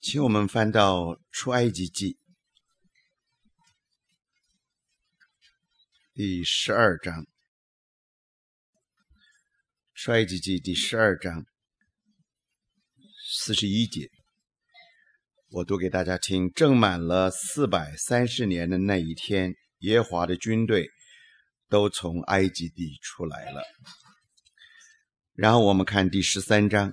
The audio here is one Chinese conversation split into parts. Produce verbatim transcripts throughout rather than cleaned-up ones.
请我们翻到出埃及记第十二章，出埃及记第十二章四十一节，我读给大家听。正满了四百三十年的那一天，耶和华的军队都从埃及地出来了。然后我们看第十三章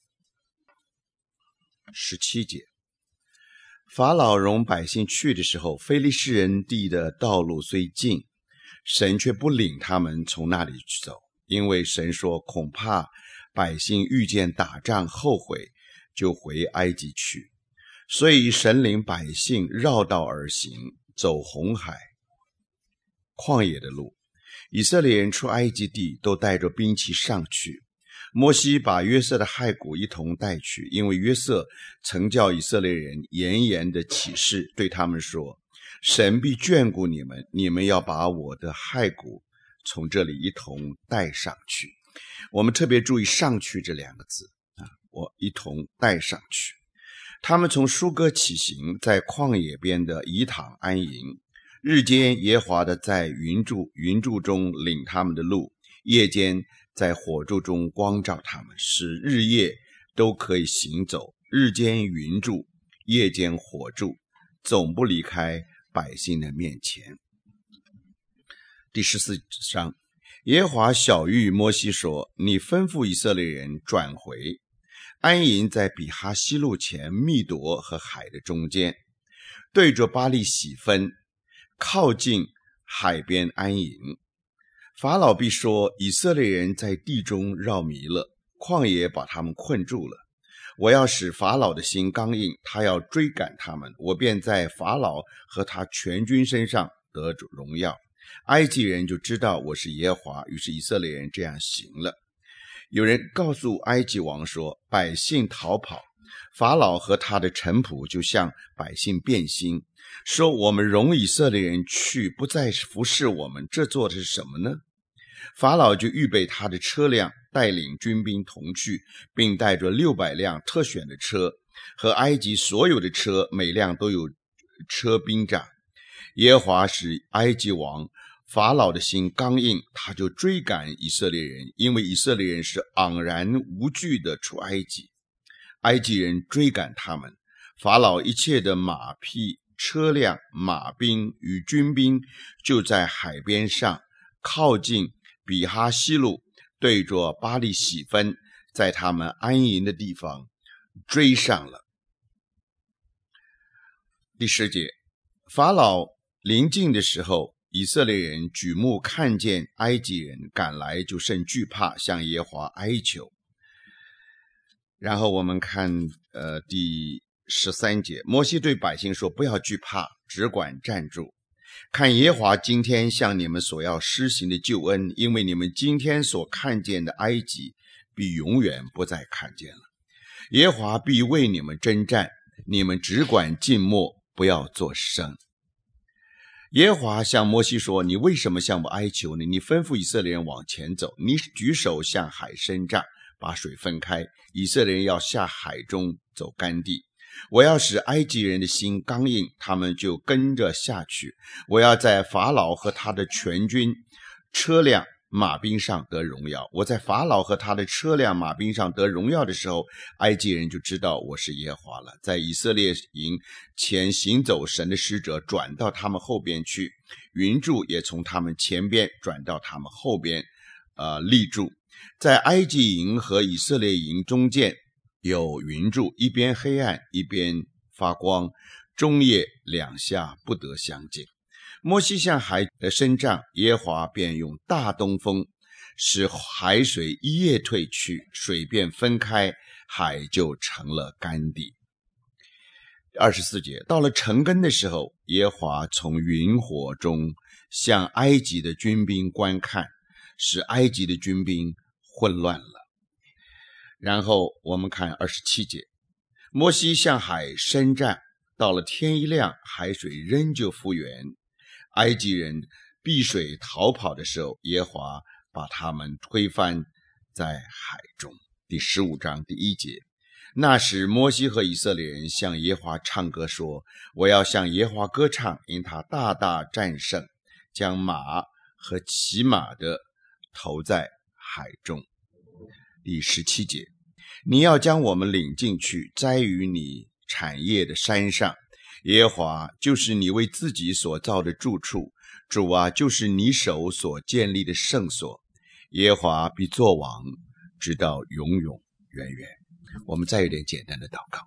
十七节，法老容百姓去的时候，非利士人地的道路虽近，神却不领他们从那里去走，因为神说恐怕百姓遇见打仗后悔，就回埃及去。所以神领百姓绕道而行，走红海旷野的路。以色列人出埃及地都带着兵器上去。摩西把约瑟的骸骨一同带去，因为约瑟曾叫以色列人严严的起誓，对他们说，神必眷顾你们，你们要把我的骸骨从这里一同带上去。我们特别注意上去这两个字啊，我一同带上去。他们从舒歌起行，在旷野边的以躺安营。日间耶和华的在云柱云柱中领他们的路，夜间在火柱中光照他们，使日夜都可以行走。日间云柱，夜间火柱，总不离开百姓的面前。第十四章，耶和华晓谕摩西说，你吩咐以色列人转回，安营在比哈西路前密夺和海的中间，对着巴力喜分，靠近海边安营。法老必说，以色列人在地中绕迷了，旷野把他们困住了。我要使法老的心刚硬，他要追赶他们，我便在法老和他全军身上得荣耀。埃及人就知道我是耶和华，于是以色列人这样行了。有人告诉埃及王说，百姓逃跑，法老和他的臣仆就向百姓变心，说我们容以色列人去，不再服侍我们，这做的是什么呢？法老就预备他的车辆，带领军兵同去，并带着六百辆特选的车，和埃及所有的车，每辆都有车兵长。耶和华使埃及王法老的心刚硬，他就追赶以色列人，因为以色列人是昂然无惧的出埃及。埃及人追赶他们，法老一切的马匹、车辆、马兵与军兵就在海边上靠近比哈西路，对着巴力喜分，在他们安营的地方追上了。第十节，法老临近的时候，以色列人举目看见埃及人赶来，就甚惧怕，向耶和华哀求。然后我们看呃第十三节，摩西对百姓说，不要惧怕，只管站住，看耶和华今天向你们所要施行的救恩，因为你们今天所看见的埃及必永远不再看见了。耶和华必为你们征战，你们只管静默，不要作声。耶和华向摩西说，你为什么向我哀求呢？你吩咐以色列人往前走，你举手向海伸杖，把水分开，以色列人要下海中走干地。我要使埃及人的心刚硬，他们就跟着下去。我要在法老和他的全军、车辆、马兵上得荣耀。我在法老和他的车辆、马兵上得荣耀的时候，埃及人就知道我是耶和华了。在以色列营前行走神的使者转到他们后边去，云柱也从他们前边转到他们后边呃，立住。在埃及营和以色列营中间有云柱，一边黑暗，一边发光，中夜两下不得相近。摩西向海伸杖，耶和华便用大东风使海水一夜退去，水便分开，海就成了干地。二十四节，到了晨更的时候，耶和华从云火中向埃及的军兵观看，使埃及的军兵混乱了。然后我们看二十七节，摩西向海伸杖，到了天一亮，海水仍旧复原。埃及人避水逃跑的时候，耶和华把他们推翻在海中。第十五章第一节， 那时摩西和以色列人向耶和华唱歌说，我要向耶和华歌唱，因他大大战胜，将马和骑马的投在海中。第十七节，你要将我们领进去，栽于你产业的山上，耶和华就是你为自己所造的住处，主啊，就是你手所建立的圣所，耶和华必作王，直到永永远远。我们再有点简单的祷告。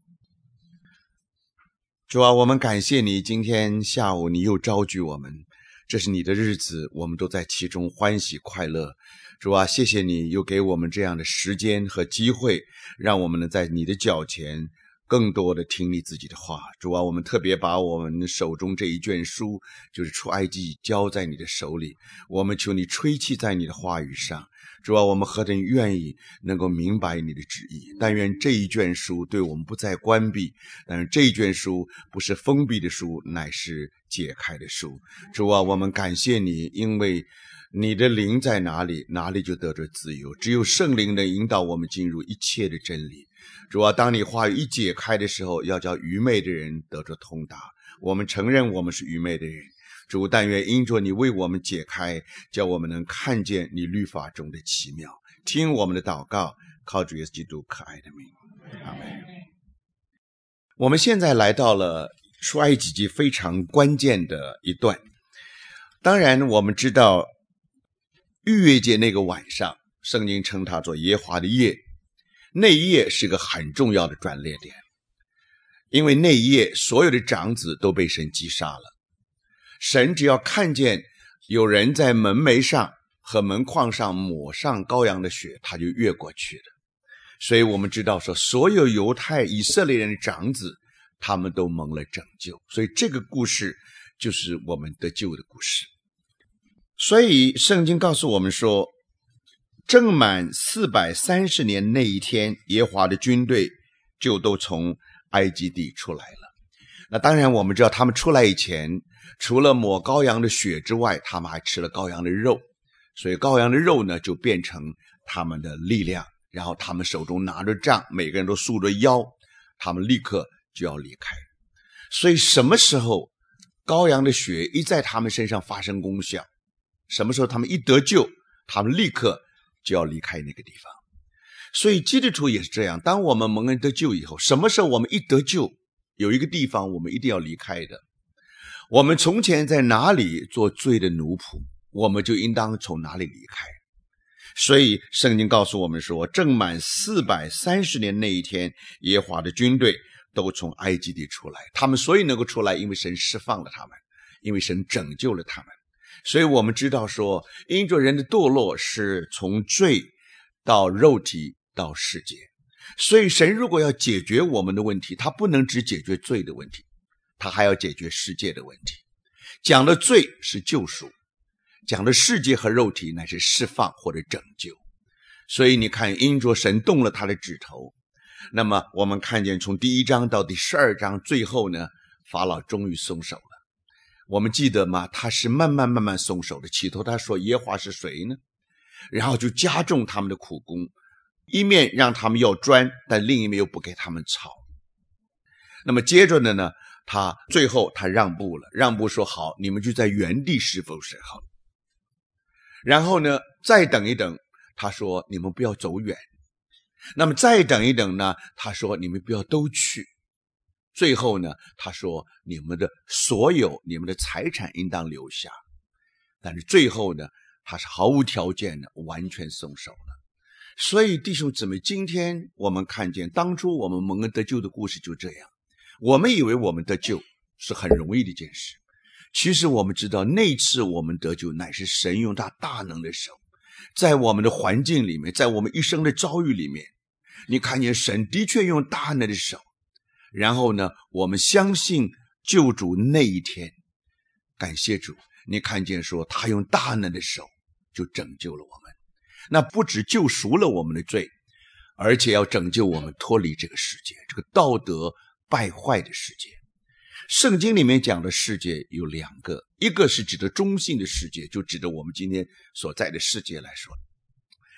主啊，我们感谢你，今天下午你又召聚我们，这是你的日子，我们都在其中欢喜快乐。主啊，谢谢你又给我们这样的时间和机会，让我们能在你的脚前更多的听你自己的话。主啊，我们特别把我们手中这一卷书，就是出埃及，交在你的手里，我们求你吹气在你的话语上。主啊，我们何等愿意能够明白你的旨意，但愿这一卷书对我们不再关闭，但是这一卷书不是封闭的书，乃是解开的书。主啊，我们感谢你，因为你的灵在哪里，哪里就得着自由，只有圣灵能引导我们进入一切的真理。主啊，当你话语一解开的时候，要叫愚昧的人得着通达。我们承认我们是愚昧的人，主，但愿因着你为我们解开，叫我们能看见你律法中的奇妙。听我们的祷告，靠主耶稣基督可爱的名，阿们。我们现在来到了出埃及记非常关键的一段。当然我们知道逾越节那个晚上，圣经称它做耶和华的夜，那一夜是个很重要的转捩点，因为那一夜所有的长子都被神击杀了。神只要看见有人在门楣上和门框上抹上羔羊的血，他就越过去了。所以我们知道说，所有犹太以色列人的长子，他们都蒙了拯救。所以这个故事就是我们得救的故事。所以圣经告诉我们说，正满四百三十年那一天，耶和华的军队就都从埃及地出来了。那当然我们知道，他们出来以前，除了抹羔羊的血之外，他们还吃了羔羊的肉，所以羔羊的肉呢就变成他们的力量，然后他们手中拿着杖，每个人都束着腰，他们立刻就要离开。所以什么时候羔羊的血一在他们身上发生功效，什么时候他们一得救，他们立刻就要离开那个地方。所以基督徒也是这样，当我们蒙恩得救以后，什么时候我们一得救，有一个地方我们一定要离开的。我们从前在哪里做罪的奴仆，我们就应当从哪里离开。所以圣经告诉我们说，正满四百三十年那一天，耶和华的军队都从埃及地出来。他们所以能够出来，因为神释放了他们，因为神拯救了他们。所以我们知道说，因着人的堕落是从罪到肉体到世界，所以神如果要解决我们的问题，他不能只解决罪的问题，他还要解决世界的问题。讲的罪是救赎，讲的世界和肉体乃是释放或者拯救。所以你看，因着神动了他的指头，那么我们看见从第一章到第十二章，最后呢，法老终于松手了。我们记得吗？他是慢慢慢慢松手的。起头他说耶和华是谁呢？然后就加重他们的苦工，一面让他们要砖，但另一面又不给他们草。那么接着的呢，他最后他让步了，让步说好，你们就在原地侍奉神好。然后呢，再等一等，他说你们不要走远。那么再等一等呢，他说你们不要都去。最后呢，他说你们的所有你们的财产应当留下。但是最后呢，他是毫无条件的完全松手了。所以弟兄姊妹，今天我们看见当初我们蒙恩得救的故事就这样。我们以为我们得救是很容易的一件事，其实我们知道那次我们得救乃是神用他大能的手，在我们的环境里面，在我们一生的遭遇里面，你看见神的确用大能的手，然后呢，我们相信救主那一天，感谢主，你看见说他用大能的手就拯救了我们。那不只救赎了我们的罪，而且要拯救我们脱离这个世界，这个道德败坏的世界。圣经里面讲的世界有两个，一个是指的中性的世界，就指的我们今天所在的世界来说。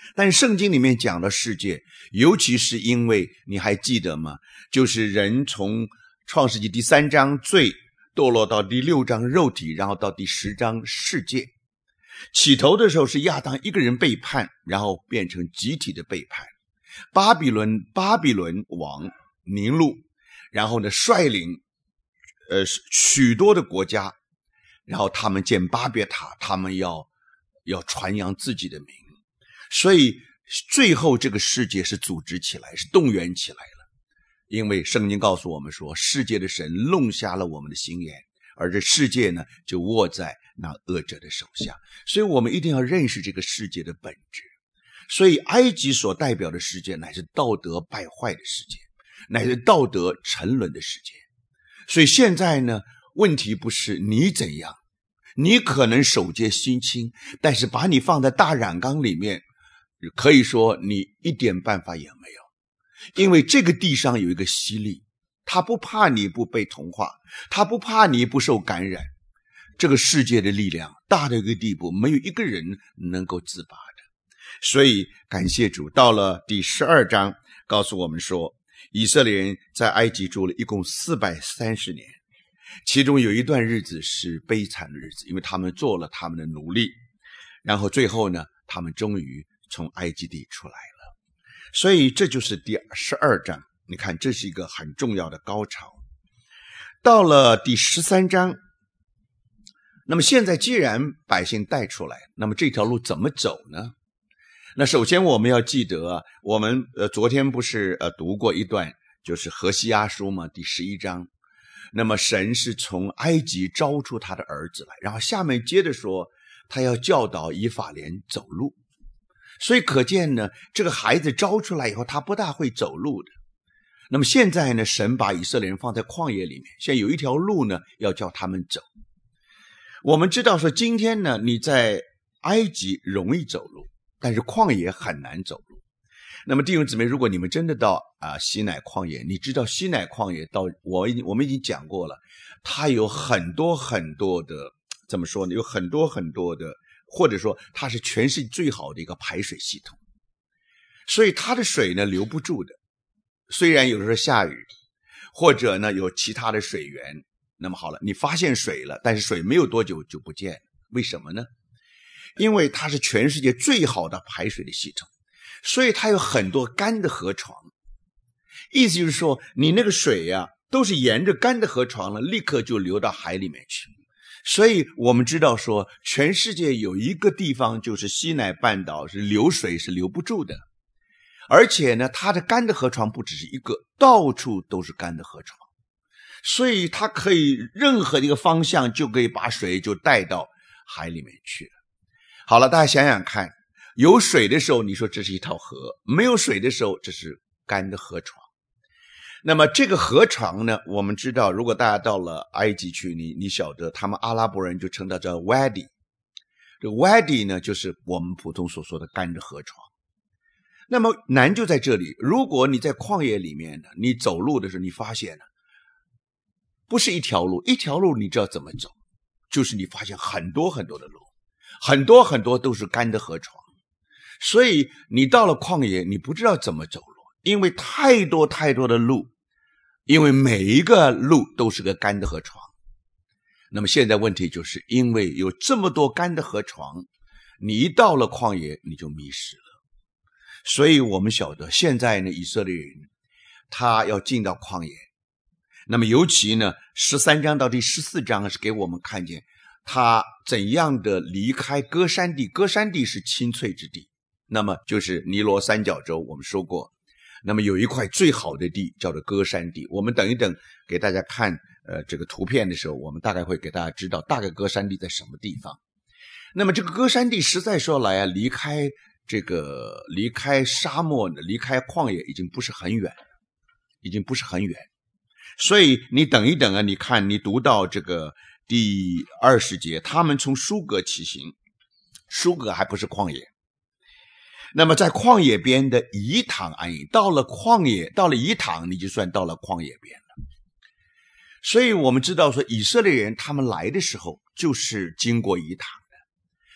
但是圣经里面讲的世界，尤其是因为你还记得吗？就是人从创世纪第三章罪堕落到第六章肉体，然后到第十章世界。起头的时候是亚当一个人背叛，然后变成集体的背叛。巴比伦巴比伦王尼禄，然后呢率领呃许多的国家，然后他们建巴别塔，他们要要传扬自己的名。所以最后这个世界是组织起来，是动员起来了。因为圣经告诉我们说，世界的神弄瞎了我们的心眼，而这世界呢就握在那恶者的手下。所以我们一定要认识这个世界的本质。所以埃及所代表的世界乃是道德败坏的世界，乃是道德沉沦的世界。所以现在呢，问题不是你怎样，你可能手洁心清，但是把你放在大染缸里面，可以说你一点办法也没有。因为这个地上有一个吸力，他不怕你不被同化，他不怕你不受感染。这个世界的力量大到一个地步，没有一个人能够自拔的。所以感谢主，到了第十二章告诉我们说，以色列人在埃及住了一共四百三十年，其中有一段日子是悲惨的日子，因为他们做了他们的奴隶，然后最后呢，他们终于从埃及地出来了。所以这就是第十二章，你看这是一个很重要的高潮。到了第十三章，那么现在既然百姓带出来，那么这条路怎么走呢？那首先我们要记得，我们呃昨天不是呃读过一段，就是何西阿书嘛，第十一章。那么神是从埃及招出他的儿子来，然后下面接着说，他要教导以法莲走路。所以可见呢，这个孩子招出来以后，他不大会走路的。那么现在呢，神把以色列人放在旷野里面，现在有一条路呢，要叫他们走。我们知道说，今天呢，你在埃及容易走路，但是旷野很难走路。那么弟兄姊妹，如果你们真的到啊西乃旷野，你知道西乃旷野到我我们已经讲过了，它有很多很多的，怎么说呢？有很多很多的，或者说它是全世界最好的一个排水系统，所以它的水呢留不住的。虽然有时候下雨，或者呢有其他的水源，那么好了，你发现水了，但是水没有多久就不见了，为什么呢？因为它是全世界最好的排水的系统，所以它有很多干的河床。意思就是说，你那个水呀、啊，都是沿着干的河床了，立刻就流到海里面去。所以我们知道说，全世界有一个地方就是西乃半岛是流水是留不住的，而且呢，它的干的河床不只是一个，到处都是干的河床，所以它可以任何的一个方向就可以把水就带到海里面去了。好了，大家想想看，有水的时候你说这是一条河，没有水的时候这是干的河床。那么这个河床呢，我们知道如果大家到了埃及去，你你晓得他们阿拉伯人就称它叫 wadi， 这个 wadi 呢就是我们普通所说的干的河床。那么难就在这里，如果你在旷野里面呢，你走路的时候你发现呢，不是一条路，一条路你知道怎么走，就是你发现很多很多的路，很多很多都是干的河床。所以你到了旷野，你不知道怎么走路，因为太多太多的路，因为每一个路都是个干的河床。那么现在问题就是因为有这么多干的河床，你一到了旷野你就迷失了。所以我们晓得现在呢，以色列人他要进到旷野，那么尤其呢十三章到第十四章是给我们看见他怎样的离开歌珊地。歌珊地是青翠之地，那么就是尼罗三角洲，我们说过，那么有一块最好的地叫做歌珊地。我们等一等给大家看呃这个图片的时候，我们大概会给大家知道大概歌珊地在什么地方。那么这个歌珊地实在说来啊，离开这个离开沙漠离开旷野已经不是很远，已经不是很远。所以你等一等啊，你看你读到这个第二十节，他们从舒格起行，舒格还不是旷野。那么在旷野边的以坦安营，到了旷野，到了以坦，你就算到了旷野边了。所以我们知道说，以色列人他们来的时候就是经过以坦的。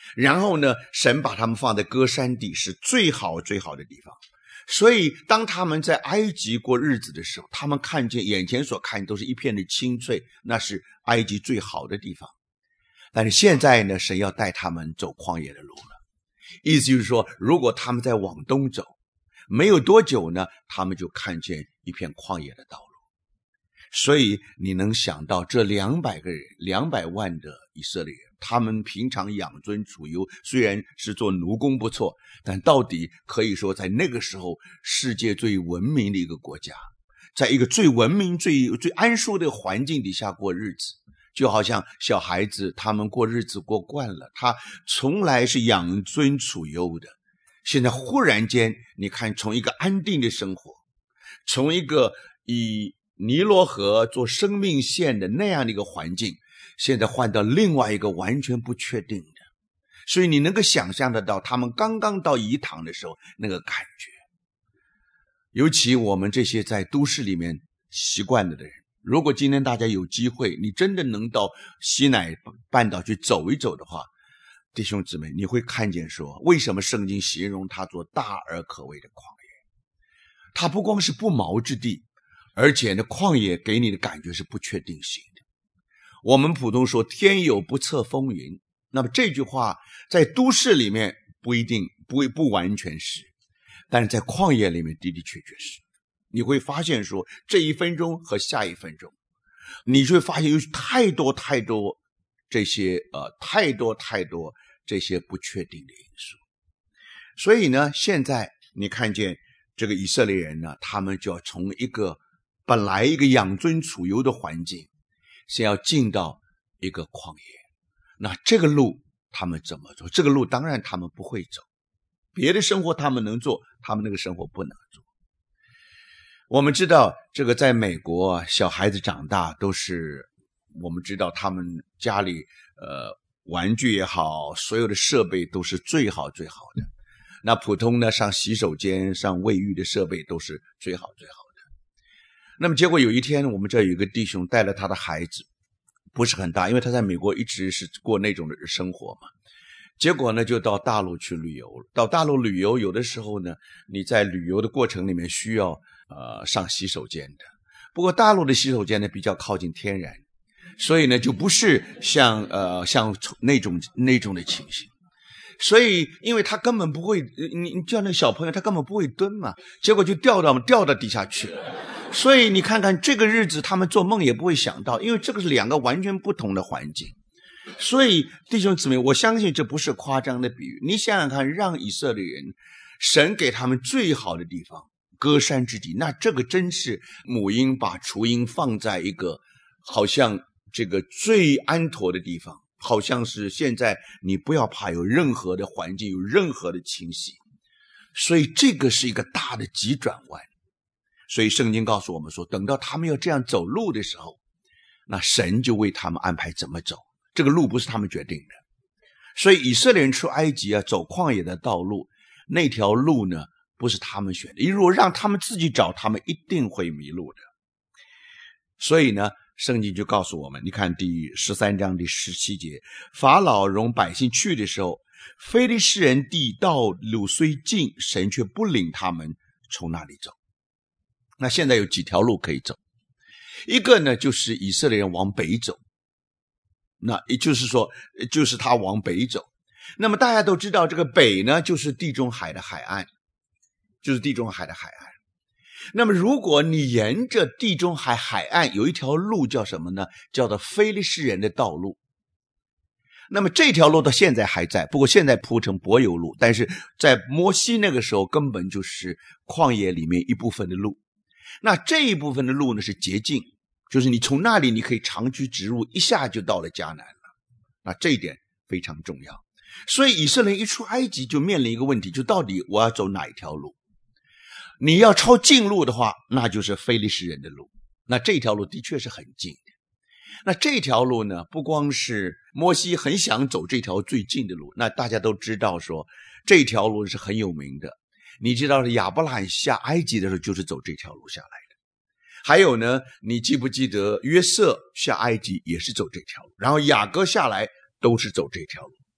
然后呢，神把他们放在歌珊地，是最好最好的地方。所以当他们在埃及过日子的时候，他们看见眼前所看都是一片的青翠，那是埃及最好的地方。但是现在呢，神要带他们走旷野的路了，意思就是说，如果他们再往东走，没有多久呢，他们就看见一片旷野的道路。所以你能想到这两百个人两百万的以色列人，他们平常养尊处优，虽然是做奴工不错，但到底可以说在那个时候世界最文明的一个国家，在一个最文明最最安舒的环境底下过日子。就好像小孩子他们过日子过惯了，他从来是养尊处优的，现在忽然间你看，从一个安定的生活，从一个以尼罗河做生命线的那样的一个环境，现在换到另外一个完全不确定的。所以你能够想象得到他们刚刚到以堂的时候那个感觉。尤其我们这些在都市里面习惯了的人，如果今天大家有机会，你真的能到西乃半岛去走一走的话，弟兄姊妹，你会看见说，为什么圣经形容它做大而可畏的旷野。它不光是不毛之地，而且呢，旷野给你的感觉是不确定性的。我们普通说天有不测风云，那么这句话在都市里面不一定不不完全是，但是在旷野里面的的确确是。你会发现说，这一分钟和下一分钟，你就会发现有太多太多这些呃太多太多这些不确定的因素。所以呢，现在你看见这个以色列人呢，他们就要从一个本来一个养尊处优的环境，先要进到一个旷野。那这个路他们怎么走？这个路当然他们不会走，别的生活他们能做，他们那个生活不能做。我们知道这个在美国小孩子长大都是，我们知道他们家里呃玩具也好，所有的设备都是最好最好的。那普通呢，上洗手间上卫浴的设备都是最好最好的。那么结果有一天，我们这有一个弟兄带了他的孩子，不是很大，因为他在美国一直是过那种的生活嘛。结果呢，就到大陆去旅游了。到大陆旅游，有的时候呢，你在旅游的过程里面需要呃上洗手间的。不过大陆的洗手间呢比较靠近天然，所以呢就不是像呃像那种那种的情形。所以因为他根本不会，你你叫那个小朋友他根本不会蹲嘛，结果就掉到掉到底下去了。所以你看看这个日子，他们做梦也不会想到，因为这个是两个完全不同的环境。所以弟兄姊妹，我相信这不是夸张的比喻。你想想看，让以色列人，神给他们最好的地方，歌珊之地，那这个真是母鹰把雏鹰放在一个好像这个最安妥的地方，好像是现在你不要怕有任何的环境，有任何的侵袭。所以这个是一个大的急转弯。所以圣经告诉我们说，等到他们要这样走路的时候，那神就为他们安排怎么走。这个路不是他们决定的。所以以色列人出埃及啊，走旷野的道路，那条路呢不是他们选的，如果让他们自己找，他们一定会迷路的。所以呢，圣经就告诉我们，你看第十三章第十七节，法老容百姓去的时候，非利士人地道路虽近，神却不领他们从那里走。那现在有几条路可以走，一个呢就是以色列人往北走，那也就是说就是他往北走。那么大家都知道，这个北呢就是地中海的海岸，就是地中海的海岸。那么如果你沿着地中海海岸有一条路叫什么呢？叫做非利士人的道路。那么这条路到现在还在，不过现在铺成柏油路，但是在摩西那个时候根本就是旷野里面一部分的路。那这一部分的路呢是捷径，就是你从那里你可以长驱直入，一下就到了迦南了。那这一点非常重要。所以以色列一出埃及就面临一个问题，就到底我要走哪一条路？你要抄近路的话，那就是非利士人的路，那这条路的确是很近的。那这条路呢，不光是摩西很想走这条最近的路，那大家都知道说这条路是很有名的。你知道亚伯拉罕下埃及的时候就是走这条路下来的。还有呢，你记不记得约瑟下埃及也是走这条路，然后雅各下来都是走这条路。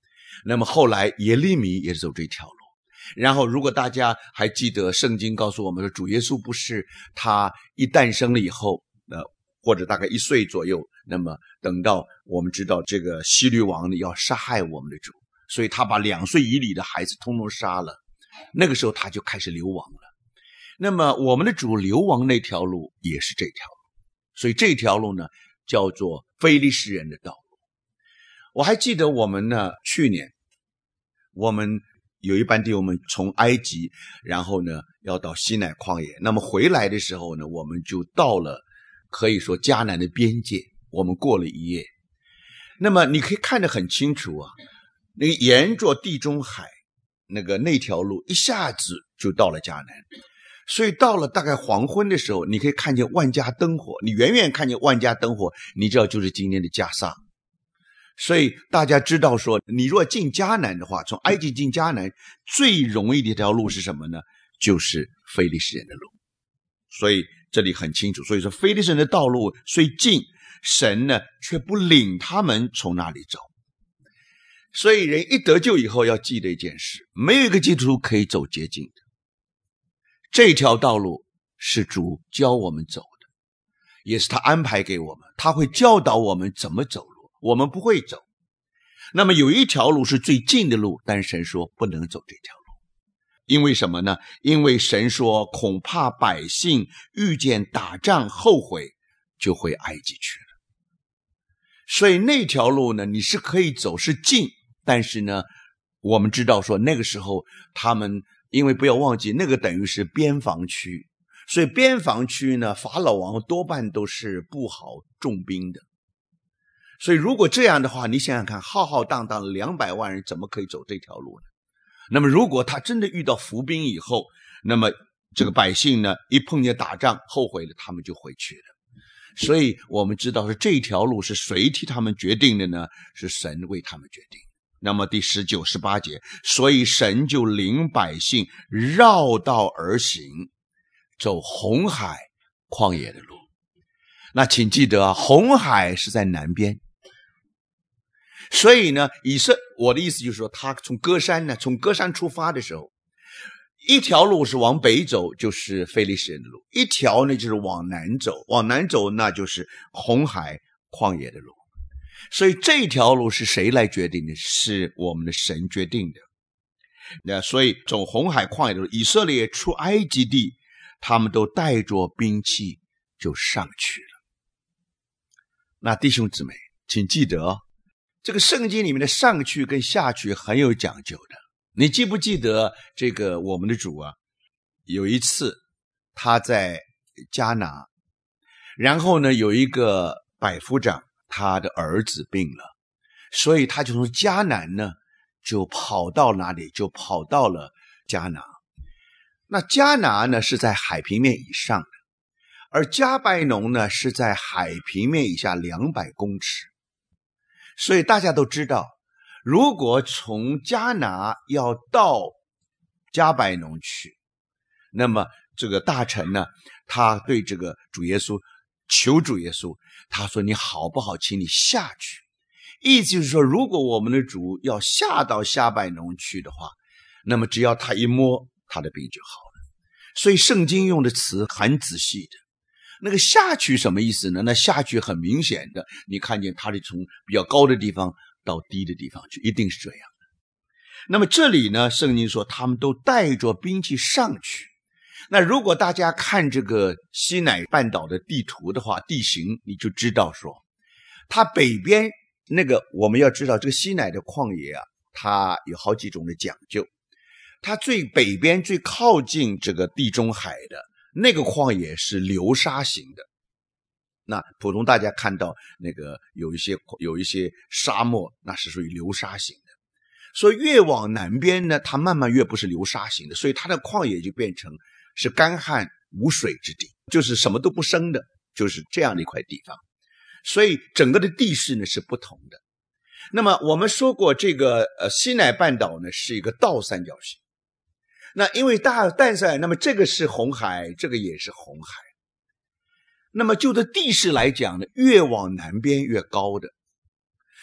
那么后来耶利米也是走这条路。然后如果大家还记得圣经告诉我们说，主耶稣不是他一诞生了以后呃，或者大概一岁左右，那么等到我们知道这个希律王呢要杀害我们的主，所以他把两岁以里的孩子通通杀了，那个时候他就开始流亡了。那么我们的主流亡那条路也是这条路，所以这条路呢叫做非利士人的道路。我还记得我们呢去年我们有一班弟兄们从埃及然后呢要到西乃旷野，那么回来的时候呢我们就到了可以说迦南的边界，我们过了一夜。那么你可以看得很清楚啊，那个沿着地中海那个那条路一下子就到了迦南，所以到了大概黄昏的时候，你可以看见万家灯火，你远远看见万家灯火，你知道就是今天的迦萨。所以大家知道说，你若进迦南的话，从埃及进迦南最容易的一条路是什么呢？就是非利士人的路。所以这里很清楚，所以说非利士人的道路虽近，神呢却不领他们从那里走。所以人一得救以后要记得一件事，没有一个基督徒可以走捷径的，这条道路是主教我们走的，也是他安排给我们，他会教导我们怎么走路，我们不会走。那么有一条路是最近的路，但神说不能走这条路。因为什么呢？因为神说恐怕百姓遇见打仗后悔，就回埃及去了。所以那条路呢你是可以走，是近，但是呢我们知道说那个时候他们，因为不要忘记那个等于是边防区，所以边防区呢法老王多半都是布好重兵的。所以如果这样的话，你想想看，浩浩荡荡的两百万人怎么可以走这条路呢？那么如果他真的遇到伏兵以后，那么这个百姓呢一碰见打仗后悔了，他们就回去了。所以我们知道是这条路是谁替他们决定的呢？是神为他们决定。那么第十九、十八节，所以神就领百姓绕道而行，走红海旷野的路。那请记得啊，红海是在南边。所以呢，以色我的意思就是说，他从歌山呢，从歌山出发的时候，一条路是往北走，就是非利士人的路；一条呢就是往南走，往南走那就是红海旷野的路。所以这条路是谁来决定的？是我们的神决定的。那所以走红海旷野的路，以色列出埃及地，他们都带着兵器就上去了。那弟兄姊妹，请记得哦，这个圣经里面的上去跟下去很有讲究的。你记不记得这个我们的主啊，有一次他在迦拿，然后呢有一个百夫长，他的儿子病了，所以他就从迦南呢就跑到哪里？就跑到了迦拿。那迦拿呢是在海平面以上的，而迦百农呢是在海平面以下两百公尺。所以大家都知道，如果从迦拿要到迦百农去，那么这个大臣呢，他对这个主耶稣求主耶稣，他说你好不好请你下去，意思就是说如果我们的主要下到迦百农去的话，那么只要他一摸，他的病就好了。所以圣经用的词很仔细的。那个下去什么意思呢？那下去很明显的，你看见他是从比较高的地方到低的地方去，一定是这样的。那么这里呢，圣经说他们都带着兵器上去。那如果大家看这个西乃半岛的地图的话，地形你就知道说，它北边那个我们要知道这个西乃的旷野啊，它有好几种的讲究。它最北边最靠近这个地中海的那个旷野是流沙型的，那普通大家看到那个有一些有一些沙漠，那是属于流沙型的。所以越往南边呢，它慢慢越不是流沙型的，所以它的旷野就变成是干旱无水之地，就是什么都不生的，就是这样的一块地方。所以整个的地势呢是不同的。那么我们说过，这个呃西乃半岛呢是一个倒三角形。那因为大淡塞，那么这个是红海，这个也是红海。那么就着地势来讲呢，越往南边越高的，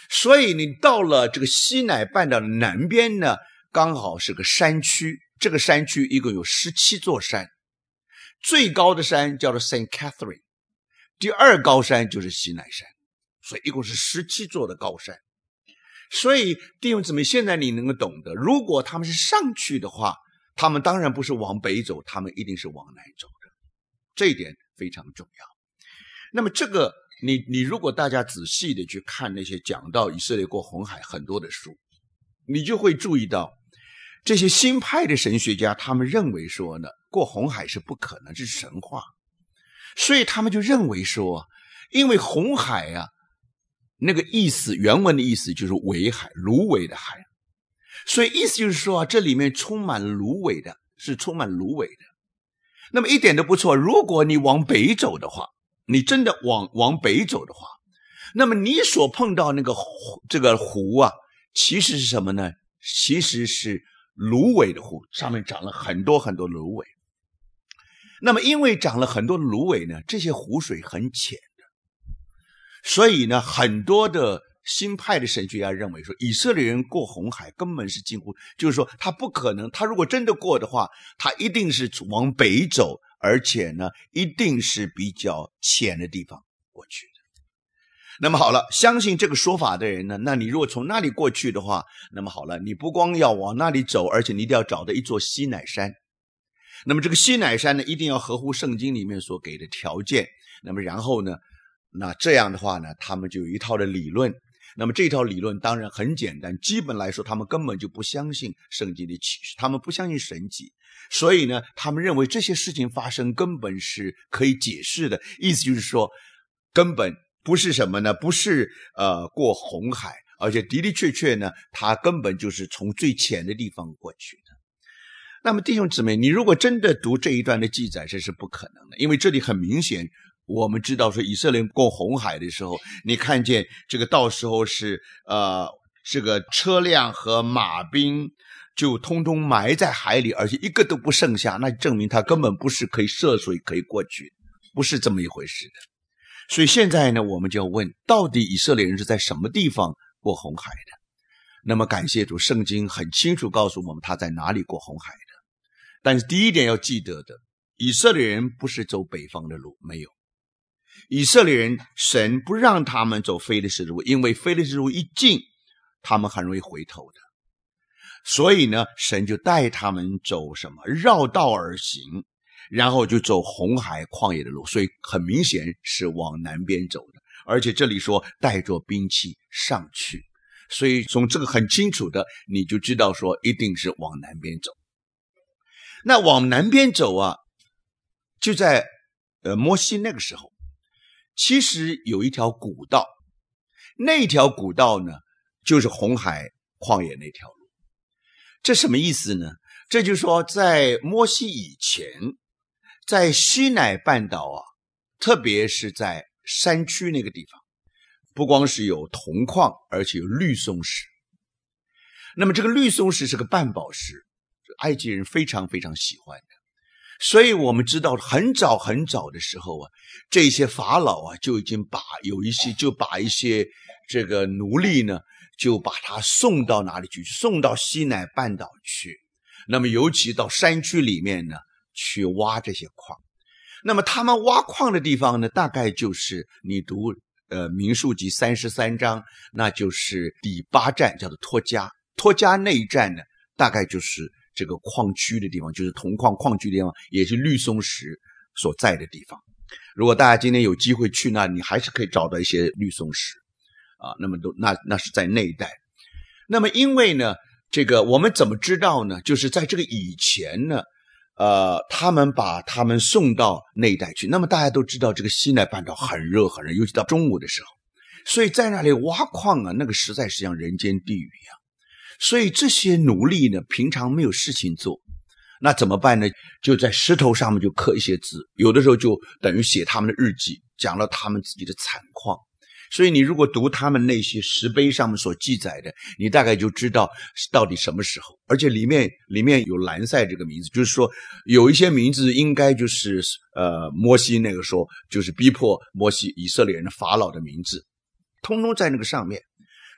所以你到了这个西乃半岛的南边呢，刚好是个山区，这个山区一共有十七座山，最高的山叫做 Saint Catherine， 第二高山就是西乃山，所以一共是十七座的高山。所以弟兄姊妹，现在你能够懂得，如果他们是上去的话，他们当然不是往北走，他们一定是往南走的，这一点非常重要。那么这个你你如果大家仔细的去看那些讲到以色列过红海很多的书，你就会注意到这些新派的神学家，他们认为说呢，过红海是不可能，这是神话。所以他们就认为说，因为红海啊，那个意思原文的意思就是苇海，芦苇的海，所以意思就是说啊，这里面充满芦苇的，是充满芦苇的。那么一点都不错，如果你往北走的话，你真的往往北走的话，那么你所碰到那个湖这个湖啊，其实是什么呢？其实是芦苇的湖，上面长了很多很多芦苇。那么因为长了很多的芦苇呢，这些湖水很浅的，所以呢，很多的新派的神学家认为说，以色列人过红海根本是近乎，就是说他不可能，他如果真的过的话，他一定是往北走，而且呢，一定是比较浅的地方过去的。那么好了，相信这个说法的人呢，那你如果从那里过去的话，那么好了，你不光要往那里走，而且你一定要找到一座西乃山。那么这个西乃山呢，一定要合乎圣经里面所给的条件。那么然后呢，那这样的话呢，他们就有一套的理论。那么这套理论当然很简单，基本来说他们根本就不相信圣经的启示，他们不相信神迹，所以呢，他们认为这些事情发生根本是可以解释的，意思就是说根本不是什么呢？不是呃过红海，而且的的确确呢，他根本就是从最浅的地方过去的。那么弟兄姊妹，你如果真的读这一段的记载，这是不可能的，因为这里很明显我们知道说以色列人过红海的时候，你看见这个到时候是呃这个车辆和马兵就通通埋在海里，而且一个都不剩下，那证明他根本不是可以涉水可以过去，不是这么一回事的。所以现在呢，我们就要问，到底以色列人是在什么地方过红海的？那么感谢主，圣经很清楚告诉我们他在哪里过红海的。但是第一点要记得的，以色列人不是走北方的路，没有。以色列人，神不让他们走非利士的路，因为非利士路一进，他们很容易回头的。所以呢，神就带他们走什么？绕道而行，然后就走红海旷野的路，所以很明显是往南边走的。而且这里说带着兵器上去，所以从这个很清楚的，你就知道说一定是往南边走。那往南边走啊，就在呃摩西那个时候，其实有一条古道，那条古道呢，就是红海旷野那条路。这什么意思呢？这就是说，在摩西以前，在西乃半岛啊，特别是在山区那个地方，不光是有铜矿，而且有绿松石。那么这个绿松石是个半宝石，埃及人非常非常喜欢的。所以我们知道很早很早的时候啊，这些法老啊就已经把有一些就把一些这个奴隶呢，就把他送到哪里去？送到西乃半岛去。那么尤其到山区里面呢，去挖这些矿。那么他们挖矿的地方呢，大概就是你读呃民数记三十三章，那就是第八站，叫做托加。托加那一站呢，大概就是这个矿区的地方，就是铜矿矿区的地方，也是绿松石所在的地方。如果大家今天有机会去那，你还是可以找到一些绿松石啊。那么都那那是在那一带。那么因为呢，这个我们怎么知道呢？就是在这个以前呢，呃，他们把他们送到那一带去。那么大家都知道，这个西奈半岛很热很热，尤其到中午的时候，所以在那里挖矿啊，那个实在是像人间地狱一样。所以这些奴隶呢，平常没有事情做，那怎么办呢？就在石头上面就刻一些字，有的时候就等于写他们的日记，讲了他们自己的惨况。所以你如果读他们那些石碑上面所记载的，你大概就知道到底什么时候。而且里面里面有兰塞这个名字，就是说有一些名字应该就是呃摩西那个时候就是逼迫摩西以色列人的法老的名字，通通在那个上面。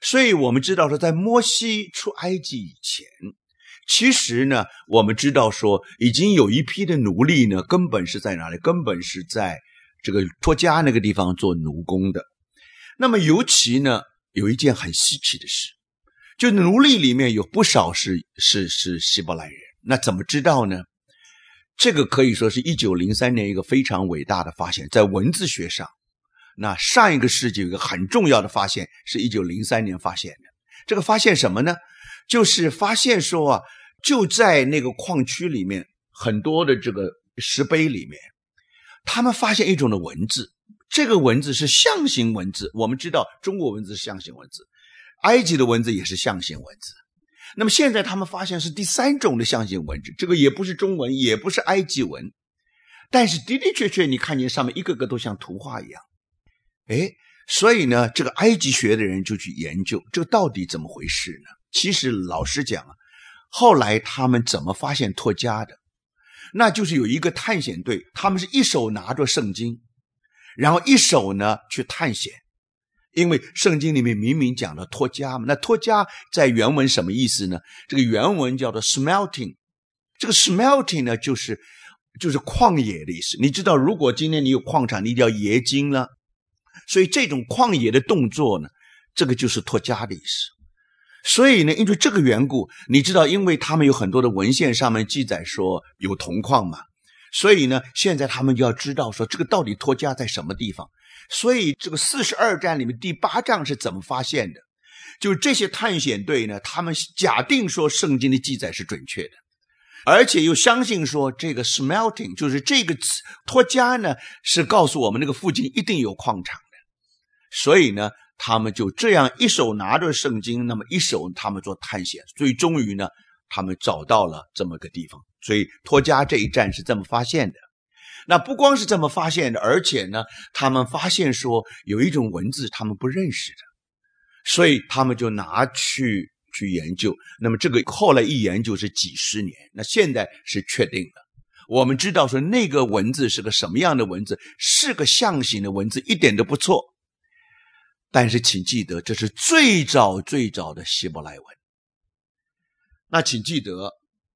所以我们知道说，在摩西出埃及以前，其实呢，我们知道说，已经有一批的奴隶呢，根本是在哪里？根本是在这个托家那个地方做奴工的。那么尤其呢，有一件很稀奇的事，就奴隶里面有不少是是是希伯来人。那怎么知道呢？这个可以说是一九零三年一个非常伟大的发现，在文字学上。那上一个世纪有一个很重要的发现，是一九零三年发现的。这个发现什么呢？就是发现说啊，就在那个矿区里面，很多的这个石碑里面，他们发现一种的文字，这个文字是象形文字。我们知道中国文字是象形文字，埃及的文字也是象形文字。那么现在他们发现是第三种的象形文字，这个也不是中文，也不是埃及文，但是的的确确你看见上面一个个都像图画一样。诶，所以呢，这个埃及学的人就去研究这个到底怎么回事呢？其实老实讲啊，后来他们怎么发现托家的？那就是有一个探险队，他们是一手拿着圣经，然后一手呢去探险。因为圣经里面明明讲了托家嘛，那托家在原文什么意思呢？这个原文叫做 smelting， 这个 smelting 呢就是就是旷野的意思。你知道如果今天你有矿场，你一定要冶金了，所以这种旷野的动作呢，这个就是托家的意思。所以呢，因为这个缘故，你知道因为他们有很多的文献上面记载说有铜矿嘛，所以呢现在他们就要知道说这个到底托家在什么地方。所以这个四十二章里面第八章是怎么发现的？就是这些探险队呢，他们假定说圣经的记载是准确的，而且又相信说这个 smelting 就是这个托家呢是告诉我们那个附近一定有矿场的。所以呢他们就这样一手拿着圣经，那么一手他们做探险，所以终于呢他们找到了这么个地方。所以托家这一站是这么发现的。那不光是这么发现的，而且呢他们发现说有一种文字他们不认识的，所以他们就拿去去研究。那么这个后来一研究是几十年，那现在是确定了。我们知道说那个文字是个什么样的文字，是个象形的文字，一点都不错。但是请记得，这是最早最早的希伯来文。那请记得，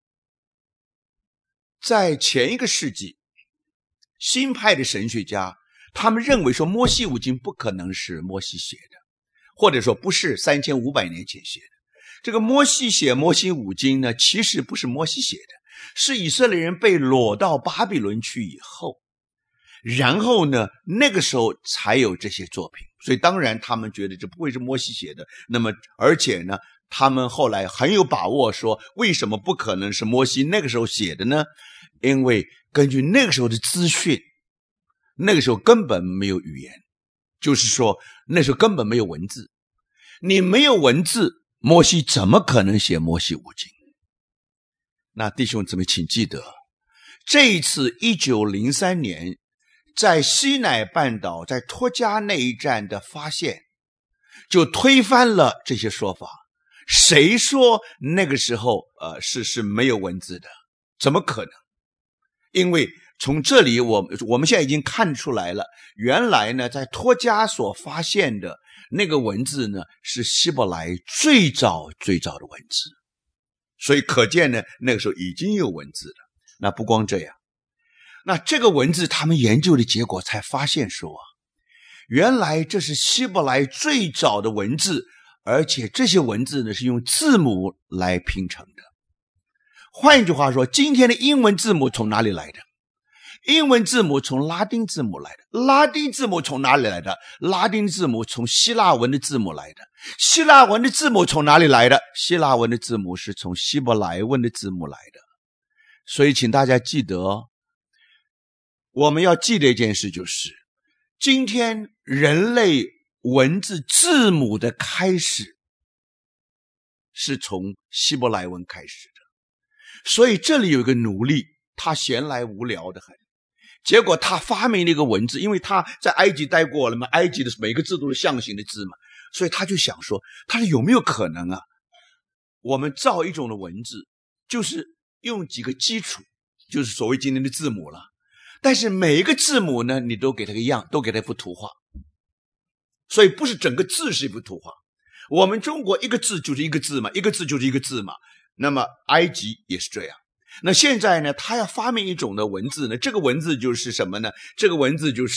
在前一个世纪，新派的神学家他们认为说摩西五经不可能是摩西写的，或者说不是三千五百年前写的。这个摩西写摩西五经呢，其实不是摩西写的，是以色列人被掳到巴比伦去以后，然后呢那个时候才有这些作品。所以当然他们觉得这不会是摩西写的，那么而且呢他们后来很有把握说为什么不可能是摩西那个时候写的呢？因为根据那个时候的资讯，那个时候根本没有语言，就是说那时候根本没有文字。你没有文字，摩西怎么可能写摩西五经？那弟兄姊妹请记得，这一次一九零三年在西乃半岛在托家那一战的发现，就推翻了这些说法。谁说那个时候呃是是没有文字的？怎么可能？因为从这里我我们现在已经看出来了，原来呢在托家所发现的那个文字呢是希伯来最早最早的文字。所以可见呢那个时候已经有文字了。那不光这样，那这个文字他们研究的结果才发现说啊，原来这是希伯来最早的文字，而且这些文字呢是用字母来拼成的。换一句话说，今天的英文字母从哪里来的？英文字母从拉丁字母来的。拉丁字母从哪里来的？拉丁字母从希腊文的字母来的。希腊文的字母从哪里来的？希腊文的字母是从希伯来文的字母来的。所以请大家记得，我们要记得一件事，就是今天人类文字字母的开始是从希伯来文开始的。所以这里有一个奴隶，他闲来无聊的很，结果他发明了一个文字，因为他在埃及待过了嘛，埃及的每个字都是象形的字嘛，所以他就想说，他说有没有可能啊，我们造一种的文字，就是用几个基础，就是所谓今天的字母了，但是每一个字母呢你都给它个样，都给它一幅图画。所以不是整个字是一幅图画， 我们中国一个字就是一个字嘛，一个字就是一个字嘛。那么埃及也是这样。那现在呢，他要发明一种的文字呢，这个文字就是什么呢？这个文字就是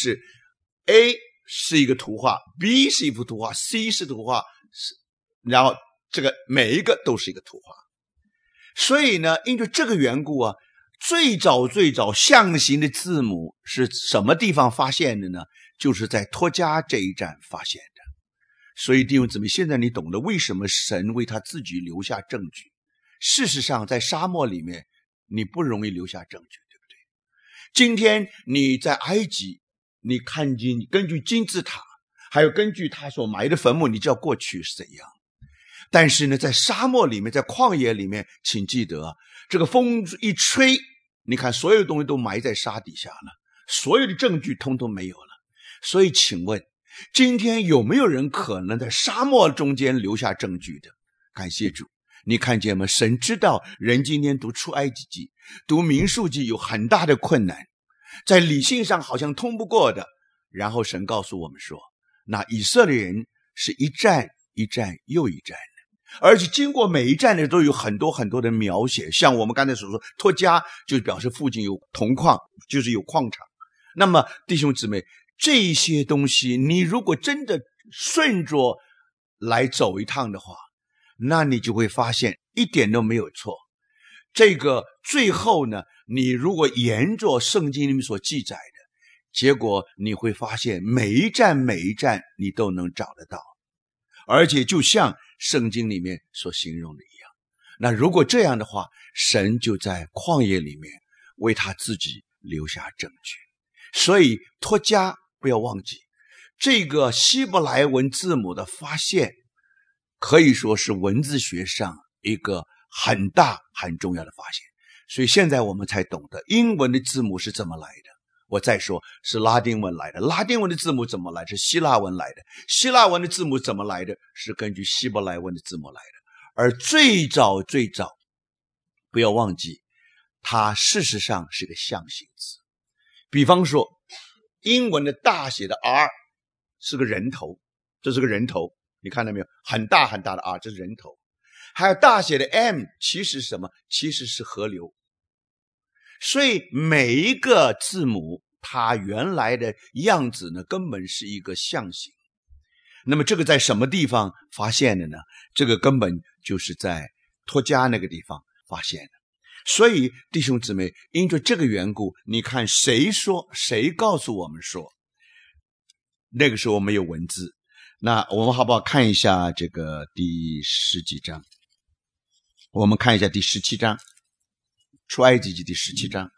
A 是一个图画， B 是一幅图画， C 是图画，然后这个每一个都是一个图画。所以呢，因为这个缘故啊，最早最早象形的字母是什么地方发现的呢？就是在托家这一站发现的。所以弟兄姊妹，现在你懂得为什么神为他自己留下证据。事实上在沙漠里面你不容易留下证据，对不对？今天你在埃及，你看见根据金字塔还有根据他所埋的坟墓，你知道过去是怎样。但是呢，在沙漠里面，在旷野里面，请记得这个风一吹，你看所有东西都埋在沙底下了，所有的证据通通没有了。所以请问今天有没有人可能在沙漠中间留下证据的？感谢主，你看见吗？神知道人今天读出埃及记、读民数记有很大的困难，在理性上好像通不过的。然后神告诉我们说，那以色列人是一站一站又一站的，而且经过每一站呢都有很多很多的描写。像我们刚才所说，托家就表示附近有铜矿，就是有矿场。那么弟兄姊妹，这些东西你如果真的顺着来走一趟的话，那你就会发现一点都没有错。这个最后呢，你如果沿着圣经里面所记载的，结果你会发现每一站每一站你都能找得到，而且就像圣经里面所形容的一样。那如果这样的话，神就在旷野里面为他自己留下证据。所以托家不要忘记，这个希伯来文字母的发现可以说是文字学上一个很大很重要的发现。所以现在我们才懂得英文的字母是怎么来的。我再说是拉丁文来的，拉丁文的字母怎么来？是希腊文来的，希腊文的字母怎么来的？是根据希伯来文的字母来的。而最早最早，不要忘记，它事实上是个象形字。比方说英文的大写的 R 是个人头，这是个人头，你看到没有？很大很大的 R， 这是人头。还有大写的 M 其实是什么？其实是河流。所以每一个字母它原来的样子呢，根本是一个象形。那么这个在什么地方发现的呢？这个根本就是在托家那个地方发现的。所以弟兄姊妹，因着这个缘故，你看谁说，谁告诉我们说，那个时候我们有文字。那我们好不好看一下这个第十几章？我们看一下第十七章，出埃及记第十七章，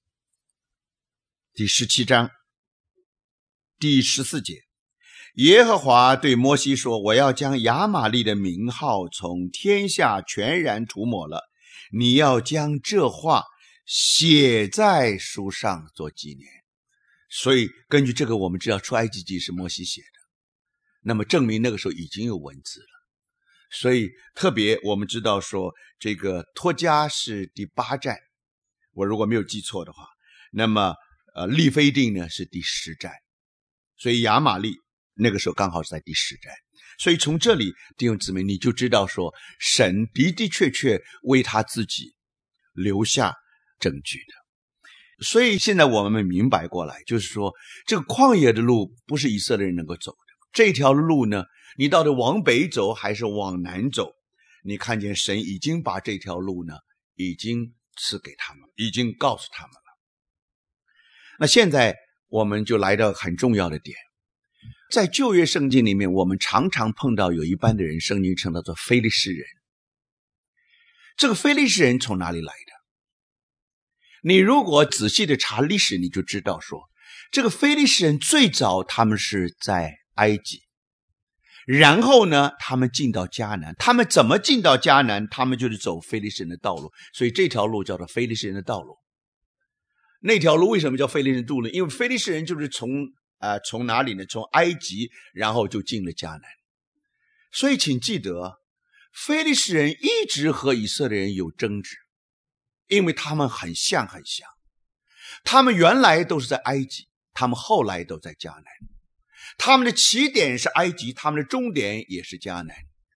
第十七章第十四节，耶和华对摩西说，我要将亚玛力的名号从天下全然涂抹了，你要将这话写在书上做纪念。所以根据这个我们知道出埃及记是摩西写的，那么证明那个时候已经有文字了。所以特别我们知道说这个托家是第八站，我如果没有记错的话，那么呃利非定呢是第十站，所以亚玛力那个时候刚好是在第十站。所以从这里弟兄姊妹你就知道说神的的确确为他自己留下证据的。所以现在我们明白过来，就是说这个旷野的路不是以色列人能够走的，这条路呢，你到底往北走还是往南走，你看见神已经把这条路呢已经赐给他们，已经告诉他们了。那现在我们就来到很重要的点，在旧约圣经里面，我们常常碰到有一般的人，圣经称他做非利士人。这个非利士人从哪里来的？你如果仔细的查历史，你就知道说这个非利士人最早他们是在埃及，然后呢他们进到迦南。他们怎么进到迦南？他们就是走非利士人的道路，所以这条路叫做非利士人的道路。那条路为什么叫非利士人路呢？因为非利士人就是从呃从哪里呢？从埃及然后就进了迦南。所以请记得，非利士人一直和以色列人有争执，因为他们很像很像。他们原来都是在埃及，他们后来都在迦南。他们的起点是埃及，他们的终点也是迦南。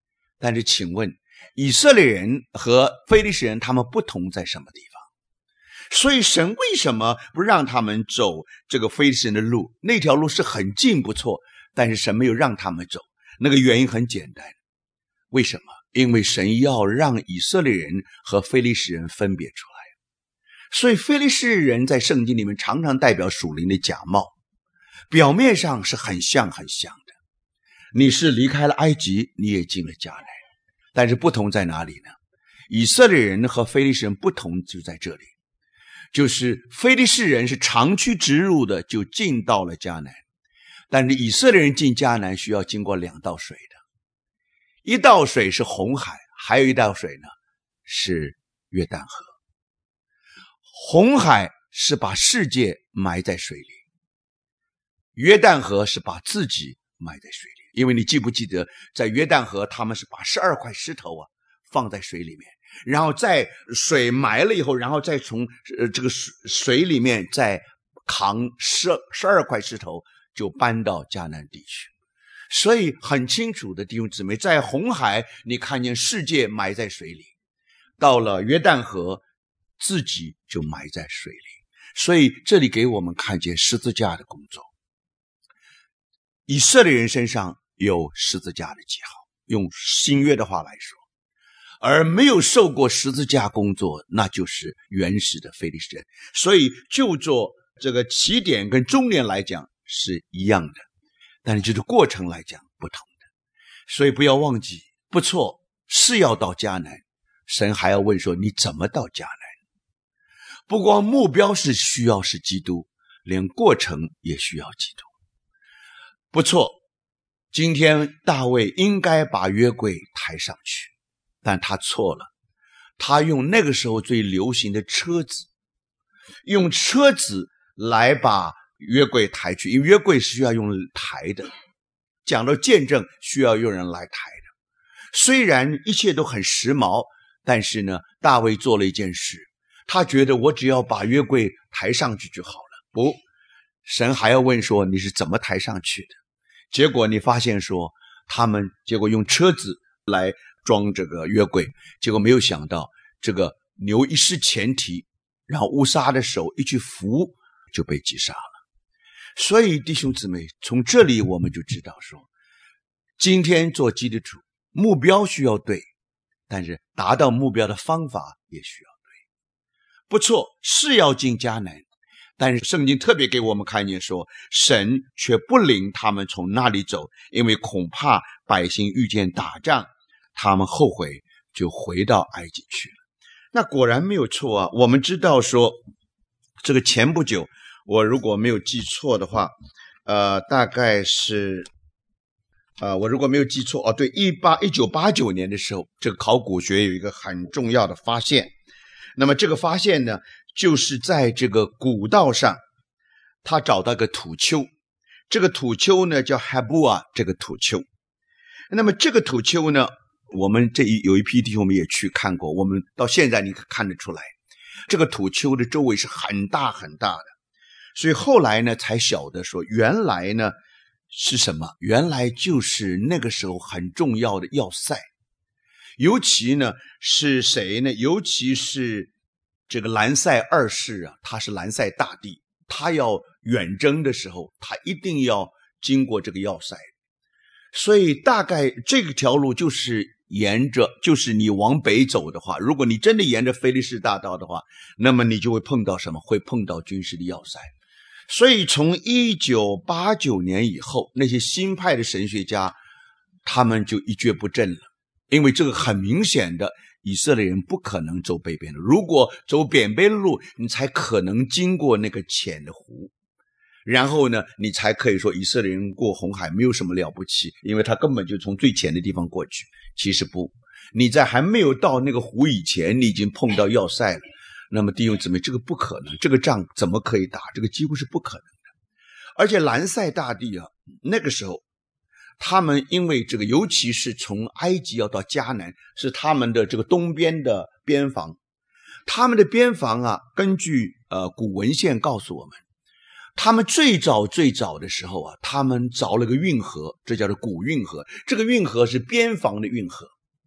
但是请问以色列人和非利士人他们不同在什么地方？所以神为什么不让他们走这个非利士人的路？那条路是很近不错，但是神没有让他们走。那个原因很简单，为什么？因为神要让以色列人和非利士人分别出来。所以非利士人在圣经里面常常代表属灵的假冒，表面上是很像很像的。你是离开了埃及，你也进了迦南，但是不同在哪里呢？以色列人和非利士人不同就在这里，就是非利士人是长驱直入的就进到了迦南，但是以色列人进迦南需要经过两道水的，一道水是红海，还有一道水呢是约旦河。红海是把世界埋在水里，约旦河是把自己埋在水里。因为你记不记得在约旦河他们是把十二块石头啊放在水里面，然后在水埋了以后，然后再从、呃、这个水水里面再扛十十二块石头就搬到迦南地区。所以很清楚的弟兄姊妹，在红海你看见世界埋在水里，到了约旦河自己就埋在水里。所以这里给我们看见十字架的工作。以色列人身上有十字架的记号，用新约的话来说，而没有受过十字架工作，那就是原始的非利士人。所以就做这个起点跟终点来讲是一样的，但是就是过程来讲不同的。所以不要忘记，不错，是要到迦南，神还要问说你怎么到迦南。不光目标是需要是基督，连过程也需要基督。不错，今天大卫应该把约柜抬上去，但他错了。他用那个时候最流行的车子，用车子来把约柜抬去，因为约柜是需要用抬的，讲到见证需要用人来抬的。虽然一切都很时髦，但是呢，大卫做了一件事，他觉得我只要把约柜抬上去就好了。不，神还要问说你是怎么抬上去的。结果你发现说他们结果用车子来装这个约柜，结果没有想到这个牛一失前蹄，然后乌撒的手一去扶就被击杀了。所以弟兄姊妹，从这里我们就知道说，今天做基督徒目标需要对，但是达到目标的方法也需要对。不错，是要进迦南，但是圣经特别给我们看见说，神却不领他们从那里走，因为恐怕百姓遇见打仗，他们后悔，就回到埃及去了。那果然没有错啊。我们知道说，这个前不久，我如果没有记错的话，呃，大概是，呃，我如果没有记错，哦，对，一八一九八九年的时候，这个考古学有一个很重要的发现。那么这个发现呢，就是在这个古道上，他找到个土丘，这个土丘呢叫 Habua 这个土丘。那么这个土丘呢，我们这一有一批弟兄们也去看过，我们到现在你可看得出来，这个土丘的周围是很大很大的。所以后来呢才晓得说，原来呢是什么？原来就是那个时候很重要的要塞。尤其呢是谁呢？尤其是这个兰塞二世啊，他是兰塞大帝，他要远征的时候，他一定要经过这个要塞。所以大概这个条路就是沿着，就是你往北走的话，如果你真的沿着非利士大道的话，那么你就会碰到什么？会碰到军事的要塞。所以从一九八九年以后，那些新派的神学家他们就一蹶不振了，因为这个很明显的，以色列人不可能走北边的路，如果走北边的路，你才可能经过那个浅的湖，然后呢你才可以说以色列人过红海没有什么了不起，因为他根本就从最浅的地方过去。其实不，你在还没有到那个湖以前，你已经碰到要塞了。那么弟兄姊妹，这个不可能，这个仗怎么可以打？这个几乎是不可能的。而且兰塞大帝啊，那个时候他们因为这个，尤其是从埃及要到迦南，是他们的这个东边的边防。他们的边防啊，根据呃古文献告诉我们，他们最早最早的时候啊，他们凿了个运河，这叫做古运河。这个运河是边防的运河，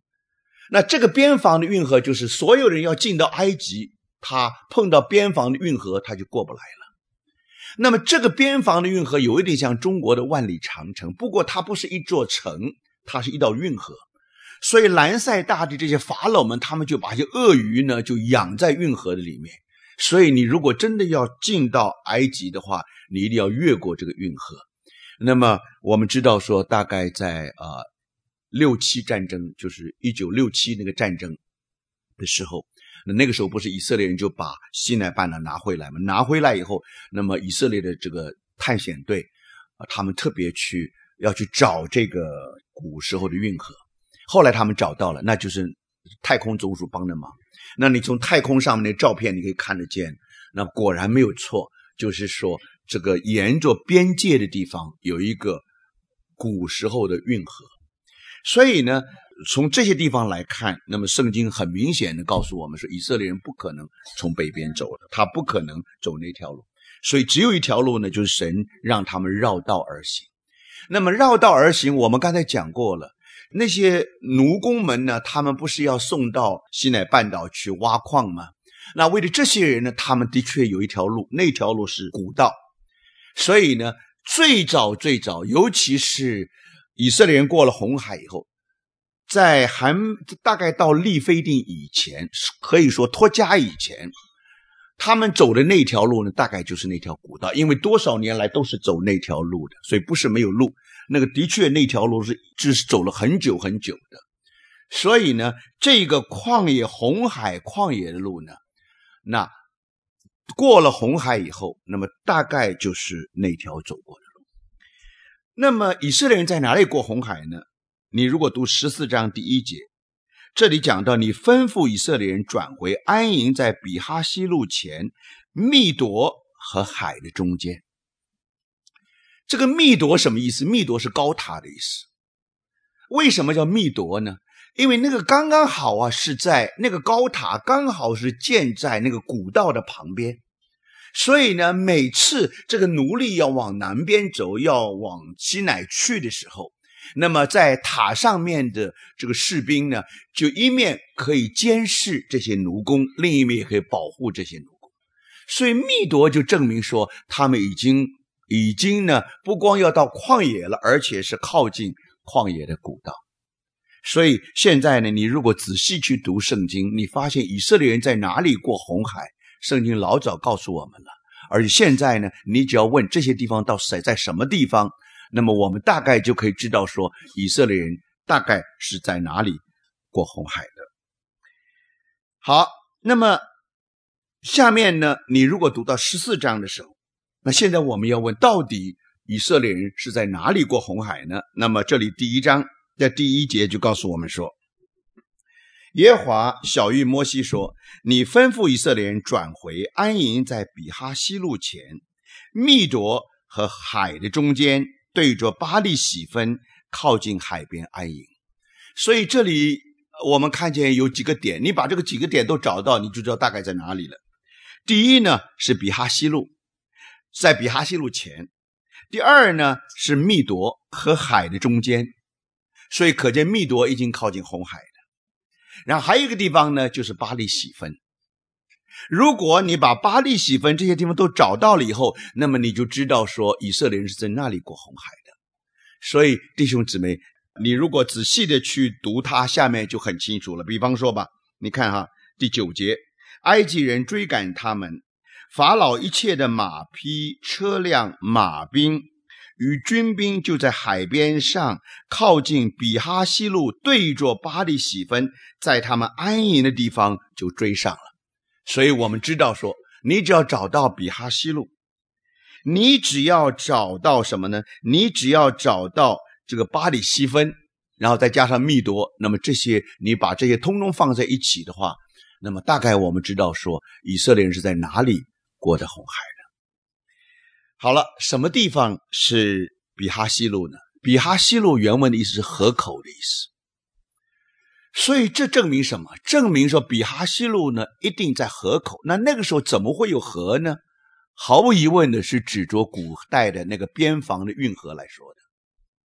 那这个边防的运河就是所有人要进到埃及，他碰到边防的运河他就过不来了。那么这个边防的运河有一点像中国的万里长城，不过它不是一座城，它是一道运河。所以兰塞大地这些法老们，他们就把一些鳄鱼呢就养在运河的里面。所以你如果真的要进到埃及的话，你一定要越过这个运河。那么我们知道说，大概在呃六七战争，就是一九六七那个战争的时候，那那个时候不是以色列人就把西奈半岛拿回来吗？拿回来以后，那么以色列的这个探险队啊，他们特别去要去找这个古时候的运河。后来他们找到了，那就是太空总署帮的忙。那你从太空上面的照片你可以看得见，那果然没有错，就是说这个沿着边界的地方有一个古时候的运河。所以呢，从这些地方来看，那么圣经很明显的告诉我们说，以色列人不可能从北边走的，他不可能走那条路。所以只有一条路呢，就是神让他们绕道而行。那么绕道而行，我们刚才讲过了，那些奴工们呢，他们不是要送到西乃半岛去挖矿吗？那为了这些人呢，他们的确有一条路，那条路是古道。所以呢，最早最早，尤其是以色列人过了红海以后，在还大概到利非定以前，可以说脱迦以前，他们走的那条路呢，大概就是那条古道，因为多少年来都是走那条路的，所以不是没有路，那个的确那条路是就是走了很久很久的。所以呢，这个旷野红海旷野的路呢，那过了红海以后，那么大概就是那条走过的路。那么以色列人在哪里过红海呢？你如果读十四章第一节，这里讲到你吩咐以色列人转回安营在比哈西路前密夺和海的中间。这个密夺什么意思？密夺是高塔的意思。为什么叫密夺呢？因为那个刚刚好啊，是在那个高塔刚好是建在那个古道的旁边。所以呢，每次这个奴隶要往南边走，要往西乃去的时候，那么在塔上面的这个士兵呢，就一面可以监视这些奴工，另一面也可以保护这些奴工。所以密夺就证明说，他们已经已经呢，不光要到旷野了，而且是靠近旷野的古道。所以现在呢，你如果仔细去读圣经，你发现以色列人在哪里过红海，圣经老早告诉我们了。而且现在呢，你只要问这些地方到底在什么地方，那么我们大概就可以知道说，以色列人大概是在哪里过红海的。好，那么下面呢，你如果读到十四章的时候，那现在我们要问，到底以色列人是在哪里过红海呢？那么这里第一章在第一节就告诉我们说，耶和华晓谕摩西说，你吩咐以色列人转回安营在比哈西路前密夺和海的中间，对着巴力喜分靠近海边安营。所以这里我们看见有几个点，你把这个几个点都找到，你就知道大概在哪里了。第一呢，是比哈西路，在比哈西路前。第二呢，是密夺和海的中间，所以可见密夺已经靠近红海了。然后还有一个地方呢，就是巴力喜分。如果你把巴力喜分这些地方都找到了以后，那么你就知道说以色列人是在那里过红海的。所以弟兄姊妹，你如果仔细的去读它，下面就很清楚了。比方说吧，你看哈，第九节，埃及人追赶他们，法老一切的马匹、车辆、马兵与军兵就在海边上靠近比哈西路，对着巴力喜分，在他们安营的地方就追上了。所以我们知道说，你只要找到比哈西路，你只要找到什么呢？你只要找到这个巴力西分，然后再加上密夺，那么这些你把这些通通放在一起的话，那么大概我们知道说以色列人是在哪里过的红海的。好了，什么地方是比哈西路呢？比哈西路原文的意思是河口的意思。所以这证明什么？证明说比哈西路呢一定在河口。那那个时候怎么会有河呢？毫无疑问的是指着古代的那个边防的运河来说的。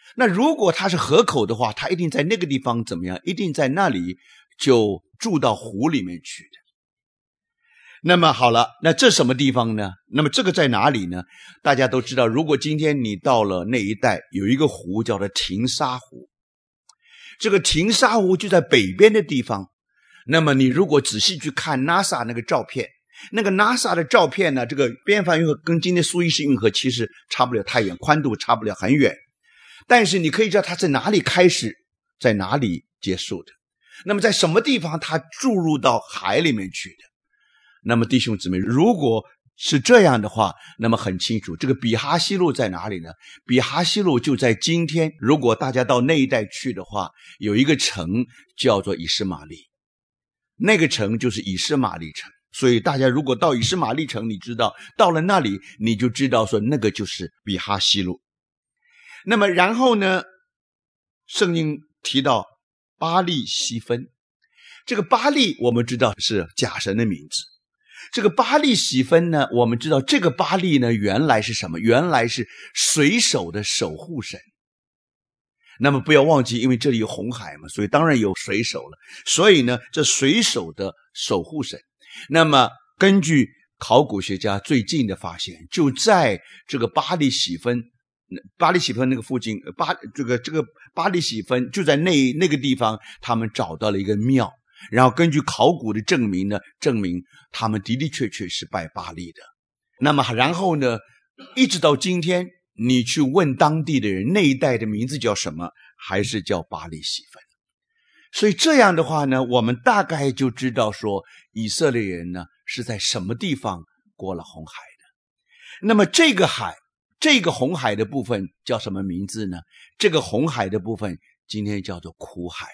那如果它是河口的话，它一定在那个地方怎么样？一定在那里就住到湖里面去的。那么好了，那这什么地方呢？那么这个在哪里呢？大家都知道，如果今天你到了那一带，有一个湖叫做廷沙湖，这个廷沙湖就在北边的地方。那么你如果仔细去看 NASA 那个照片，那个 NASA 的照片呢，这个边防运河跟今天苏伊士运河其实差不了太远，宽度差不了很远，但是你可以知道它在哪里开始，在哪里结束的。那么在什么地方它注入到海里面去的。那么弟兄姊妹，如果是这样的话，那么很清楚，这个比哈西路在哪里呢？比哈西路就在今天，如果大家到那一带去的话，有一个城叫做以实玛利，那个城就是以实玛利城。所以大家如果到以实玛利城，你知道到了那里，你就知道说那个就是比哈西路。那么然后呢，圣经提到巴力西分，这个巴力我们知道是假神的名字。这个巴力喜分呢，我们知道这个巴力呢原来是什么？原来是水手的守护神。那么不要忘记，因为这里有红海嘛，所以当然有水手了。所以呢，这水手的守护神。那么根据考古学家最近的发现，就在这个巴力喜分，巴力喜分那个附近，巴这个这个巴力喜分就在那那个地方，他们找到了一个庙。然后根据考古的证明呢，证明他们的的确确是拜巴力的。那么然后呢，一直到今天，你去问当地的人，那一带的名字叫什么，还是叫巴力喜分。所以这样的话呢，我们大概就知道说，以色列人呢是在什么地方过了红海的。那么这个海，这个红海的部分叫什么名字呢？这个红海的部分今天叫做苦海。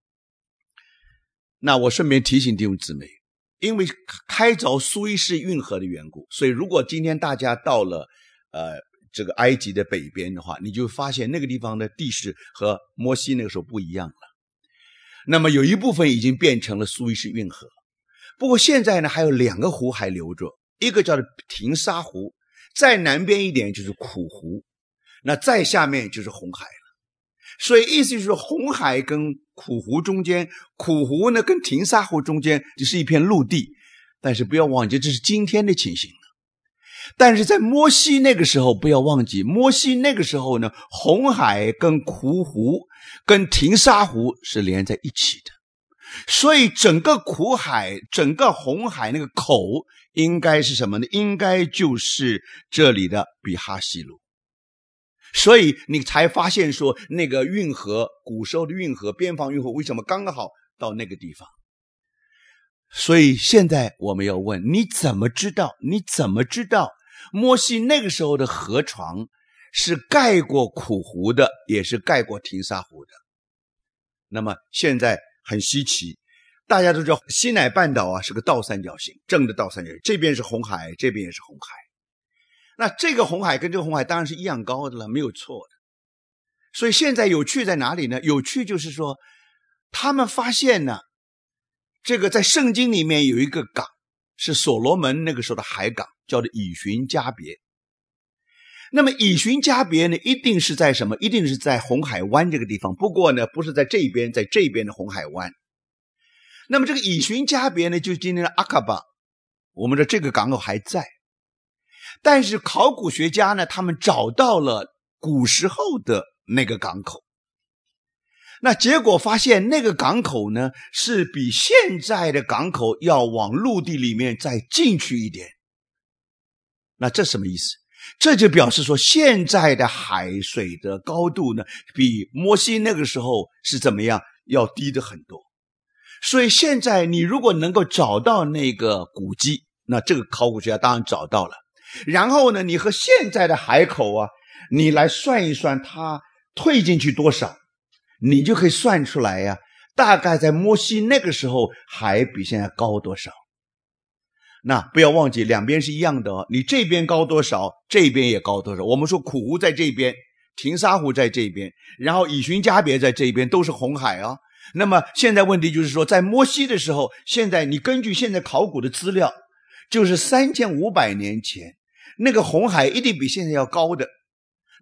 那我顺便提醒弟兄姊妹，因为开凿苏伊士运河的缘故，所以如果今天大家到了呃这个埃及的北边的话，你就发现那个地方的地势和摩西那个时候不一样了。那么有一部分已经变成了苏伊士运河，不过现在呢还有两个湖还留着，一个叫做廷沙湖，再南边一点就是苦湖，那再下面就是红海了。所以意思就是红海跟苦湖中间，苦湖呢跟廷沙湖中间就是一片陆地，但是不要忘记这是今天的情形了。但是在摩西那个时候，不要忘记摩西那个时候呢，红海跟苦湖跟廷沙湖是连在一起的，所以整个苦海整个红海那个口应该是什么呢？应该就是这里的比哈西路。所以你才发现说那个运河，古时候的运河，边防运河为什么刚刚好到那个地方。所以现在我们要问，你怎么知道你怎么知道摩西那个时候的河床是盖过苦湖的，也是盖过廷沙湖的？那么现在很稀奇，大家都知道西乃半岛啊是个倒三角形，正的倒三角形，这边是红海，这边也是红海。那这个红海跟这个红海当然是一样高的了，没有错的。所以现在有趣在哪里呢？有趣就是说，他们发现呢，这个在圣经里面有一个港，是所罗门那个时候的海港，叫做以寻加别。那么以寻加别呢，一定是在什么？一定是在红海湾这个地方。不过呢，不是在这边，在这边的红海湾。那么这个以寻加别呢，就是今天的阿卡巴，我们的这个港口还在。但是考古学家呢，他们找到了古时候的那个港口，那结果发现那个港口呢，是比现在的港口要往陆地里面再进去一点。那这什么意思？这就表示说，现在的海水的高度呢，比摩西那个时候是怎么样，要低的很多。所以现在你如果能够找到那个古迹，那这个考古学家当然找到了。然后呢，你和现在的海口啊，你来算一算它退进去多少，你就可以算出来呀、啊，大概在摩西那个时候海比现在高多少。那不要忘记两边是一样的哦，你这边高多少，这边也高多少。我们说苦湖在这边，廷沙湖在这边，然后以寻加别在这边，都是红海啊、哦。那么现在问题就是说，在摩西的时候，现在你根据现在考古的资料，就是三千五百年前那个红海一定比现在要高的。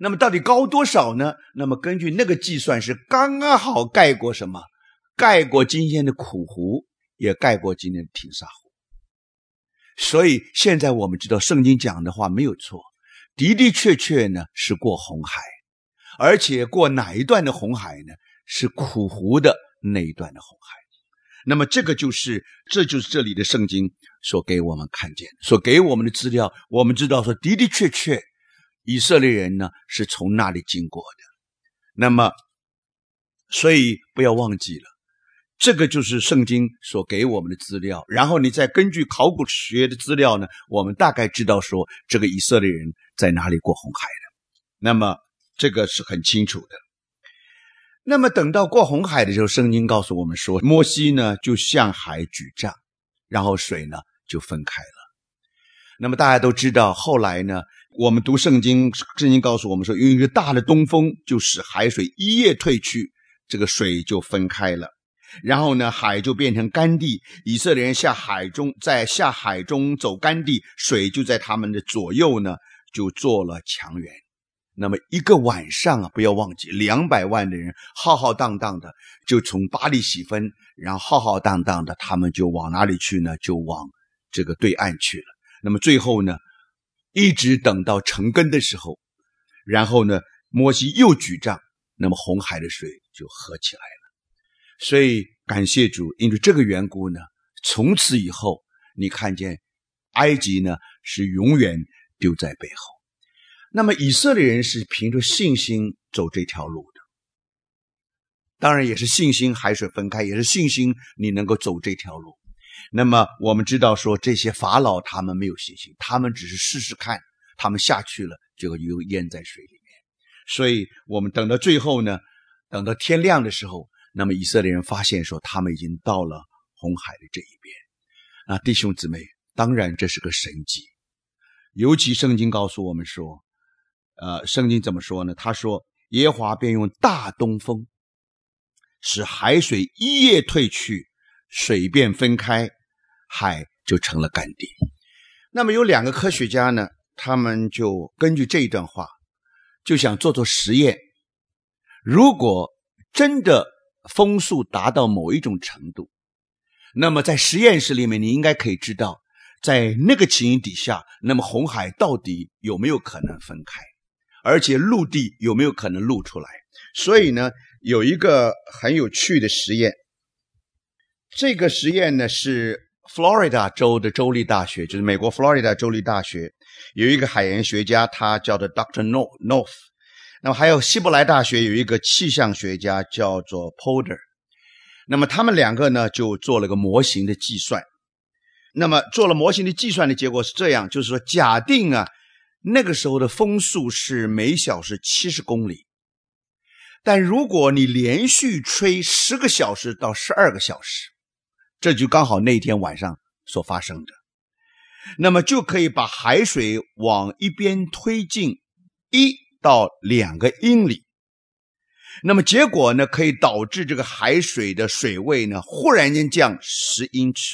那么到底高多少呢？那么根据那个计算是刚刚好盖过什么？盖过今天的苦湖，也盖过今天的廷沙湖。所以现在我们知道圣经讲的话没有错，的的确确呢是过红海，而且过哪一段的红海呢？是苦湖的那一段的红海。那么这个就是这就是这里的圣经所给我们看见，所给我们的资料，我们知道说的的确确以色列人呢是从那里经过的。那么所以不要忘记了，这个就是圣经所给我们的资料，然后你再根据考古学的资料呢，我们大概知道说这个以色列人在哪里过红海的。那么这个是很清楚的。那么等到过红海的时候，圣经告诉我们说，摩西呢就向海举杖，然后水呢就分开了。那么大家都知道，后来呢我们读圣经，圣经告诉我们说，有一个大的东风就使海水一夜退去，这个水就分开了，然后呢海就变成干地，以色列人下海中，在下海中走干地，水就在他们的左右呢就做了墙垣。那么一个晚上啊，不要忘记两百万的人浩浩荡荡的就从巴力洗分，然后浩浩荡荡的他们就往哪里去呢？就往这个对岸去了。那么最后呢一直等到成根的时候，然后呢摩西又举杖，那么红海的水就合起来了。所以感谢主，因为这个缘故呢，从此以后你看见埃及呢是永远丢在背后。那么以色列人是凭着信心走这条路的，当然也是信心海水分开，也是信心你能够走这条路。那么我们知道说这些法老他们没有信心，他们只是试试看，他们下去了结果又淹在水里面。所以我们等到最后呢，等到天亮的时候，那么以色列人发现说他们已经到了红海的这一边。那弟兄姊妹，当然这是个神迹，尤其圣经告诉我们说呃，圣经怎么说呢？他说耶和华便用大东风使海水一夜退去，水便分开，海就成了干地。那么有两个科学家呢，他们就根据这一段话就想做做实验，如果真的风速达到某一种程度，那么在实验室里面你应该可以知道，在那个情形底下，那么红海到底有没有可能分开，而且陆地有没有可能露出来。所以呢有一个很有趣的实验，这个实验呢是佛罗里达州的州立大学，就是美国佛罗里达州立大学有一个海洋学家，他叫做 Doctor North， 那么还有希伯来大学有一个气象学家叫做 Potter。 那么他们两个呢就做了个模型的计算，那么做了模型的计算的结果是这样，就是说假定啊那个时候的风速是每小时七十公里，但如果你连续吹十个小时到十二个小时，这就刚好那天晚上所发生的，那么就可以把海水往一边推进一到两个英里。那么结果呢可以导致这个海水的水位呢忽然间降十英尺。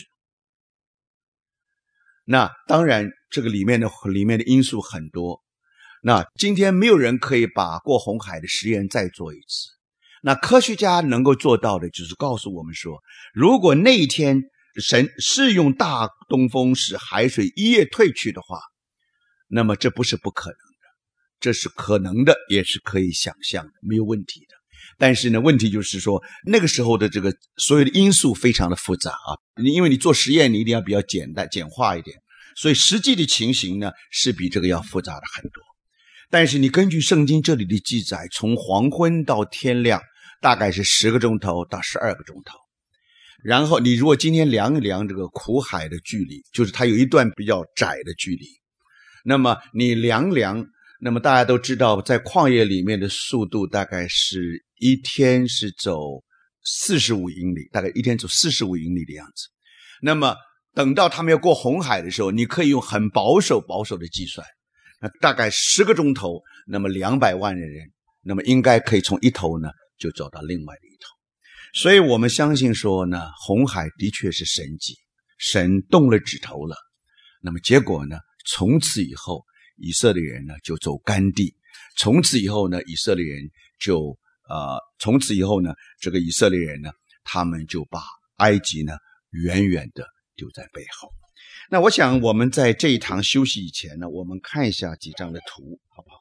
那当然这个里面的里面的因素很多，那今天没有人可以把过红海的实验再做一次。那科学家能够做到的就是告诉我们说，如果那一天神是用大东风使海水一夜退去的话，那么这不是不可能的，这是可能的，也是可以想象的，没有问题的。但是呢问题就是说那个时候的这个所有的因素非常的复杂啊，因为你做实验你一定要比较简单简化一点，所以实际的情形呢是比这个要复杂的很多。但是你根据圣经这里的记载，从黄昏到天亮大概是十个钟头到十二个钟头。然后你如果今天量一量这个苦海的距离，就是它有一段比较窄的距离，那么你量量，那么大家都知道在旷野里面的速度大概是一天是走四十五英里，大概一天走四十五英里的样子。那么等到他们要过红海的时候，你可以用很保守保守的计算，那大概十个钟头，那么两百万的人，那么应该可以从一头呢就走到另外的一头。所以我们相信说呢，红海的确是神迹，神动了指头了。那么结果呢，从此以后以色列人呢就走干地， 从此以后呢，以色列人就呃，从此以后呢，这个以色列人呢，他们就把埃及呢远远的丢在背后。那我想我们在这一堂休息以前呢，我们看一下几张的图，好不好？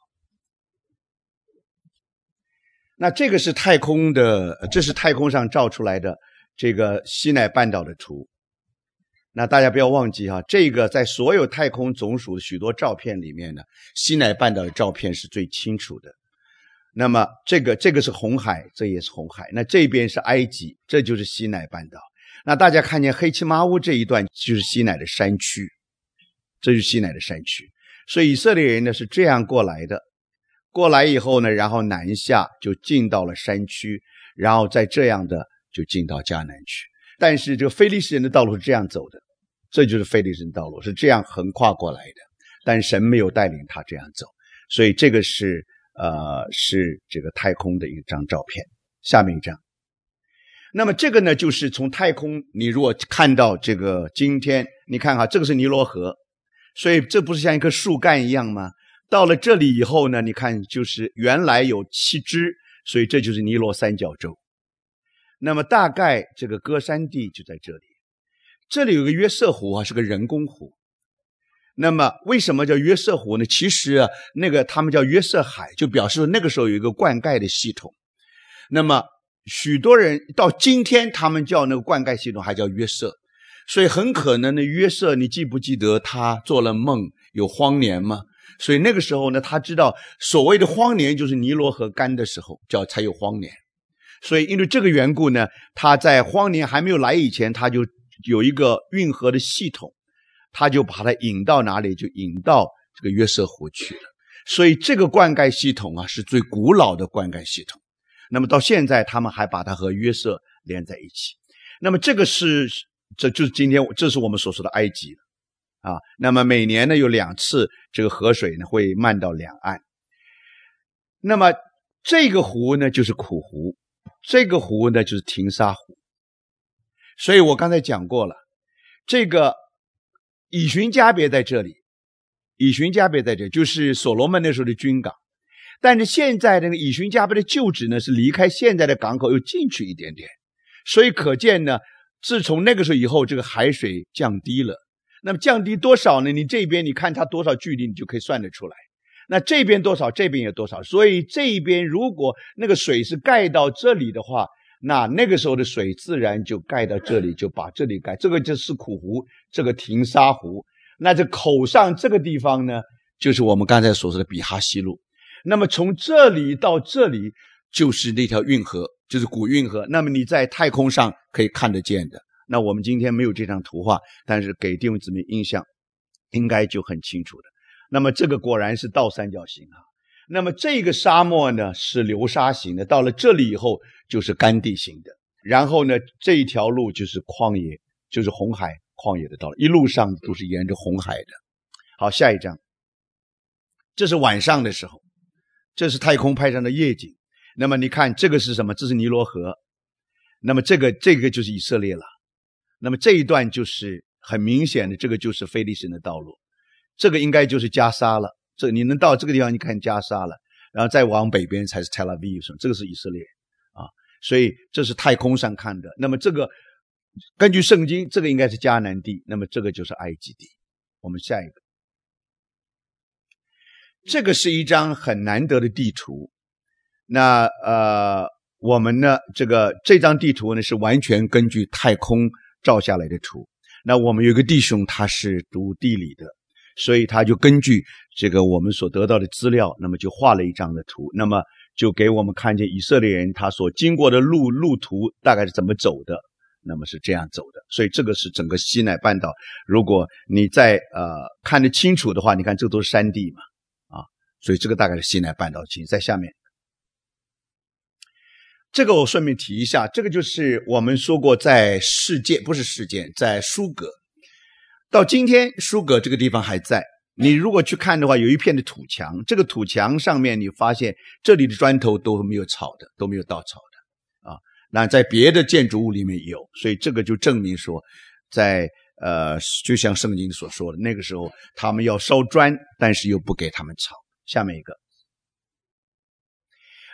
那这个是太空的，这是太空上照出来的这个西奈半岛的图。那大家不要忘记哈，这个在所有太空总署的许多照片里面呢，西奈半岛的照片是最清楚的。那么这个这个是红海，这也是红海。那这边是埃及，这就是西奈半岛。那大家看见黑漆麻乌这一段就是西奈的山区，这就是西奈的山区。所以以色列人呢是这样过来的，过来以后呢，然后南下就进到了山区，然后再这样的就进到迦南区。但是这个非利士人的道路是这样走的，这就是非利士人道路是这样横跨过来的，但神没有带领他这样走。所以这个是呃是这个太空的一张照片。下面一张。那么这个呢，就是从太空，你如果看到这个今天，你看哈，这个是尼罗河，所以这不是像一棵树干一样吗？到了这里以后呢，你看就是原来有七支，所以这就是尼罗三角洲。那么大概这个歌珊地就在这里，这里有个约瑟湖啊，是个人工湖。那么为什么叫约瑟湖呢？其实啊，那个他们叫约瑟海，就表示那个时候有一个灌溉的系统。那么许多人到今天他们叫那个灌溉系统还叫约瑟，所以很可能呢，约瑟你记不记得他做了梦有荒年吗？所以那个时候呢，他知道所谓的荒年就是尼罗河干的时候叫才有荒年。所以因为这个缘故呢，他在荒年还没有来以前，他就有一个运河的系统，他就把它引到哪里，就引到这个约瑟湖去了。所以这个灌溉系统啊是最古老的灌溉系统。那么到现在他们还把它和约瑟连在一起。那么这个是这就是今天这是我们所说的埃及啊。那么每年呢有两次这个河水呢会漫到两岸。那么这个湖呢就是苦湖，这个湖呢就是廷沙湖。所以我刚才讲过了，这个以寻加别在这里，以寻加别在这里就是所罗门那时候的军港。但是现在那个以寻加别的旧址呢是离开现在的港口又进去一点点，所以可见呢，自从那个时候以后，这个海水降低了。那么降低多少呢？你这边你看它多少距离，你就可以算得出来。那这边多少，这边也多少。所以这一边如果那个水是盖到这里的话，那那个时候的水自然就盖到这里，就把这里盖。这个就是苦湖，这个廷沙湖。那这口上这个地方呢，就是我们刚才所说的比哈西路。那么从这里到这里就是那条运河，就是古运河。那么你在太空上可以看得见的。那我们今天没有这张图画，但是给弟兄姊妹印象应该就很清楚的。那么这个果然是倒三角形啊。那么这个沙漠呢是流沙型的，到了这里以后就是干地型的。然后呢这一条路就是旷野，就是红海旷野的道路，一路上都是沿着红海的。好，下一张。这是晚上的时候，这是太空拍上的夜景。那么你看这个是什么？这是尼罗河。那么这个这个就是以色列了。那么这一段就是很明显的，这个就是非利士人的道路。这个应该就是加沙了。这你能到这个地方，你看加沙了，然后再往北边才是tel aviv，这个是以色列啊。所以这是太空上看的。那么这个根据圣经，这个应该是迦南地，那么这个就是埃及地。我们下一个。这个是一张很难得的地图。那呃，我们呢，这个这张地图呢是完全根据太空照下来的图。那我们有个弟兄他是读地理的，所以他就根据这个我们所得到的资料，那么就画了一张的图，那么就给我们看见以色列人他所经过的路路途大概是怎么走的。那么是这样走的。所以这个是整个西奈半岛，如果你在呃看得清楚的话，你看这都是山地嘛。所以这个大概是西奈半岛情，在下面。这个我顺便提一下，这个就是我们说过在事件，不是事件，在舒格。到今天舒格这个地方还在。你如果去看的话，有一片的土墙，这个土墙上面你发现这里的砖头都没有草的，都没有稻草的啊。那在别的建筑物里面有，所以这个就证明说，在呃，就像圣经所说的，那个时候他们要烧砖，但是又不给他们草。下面一个。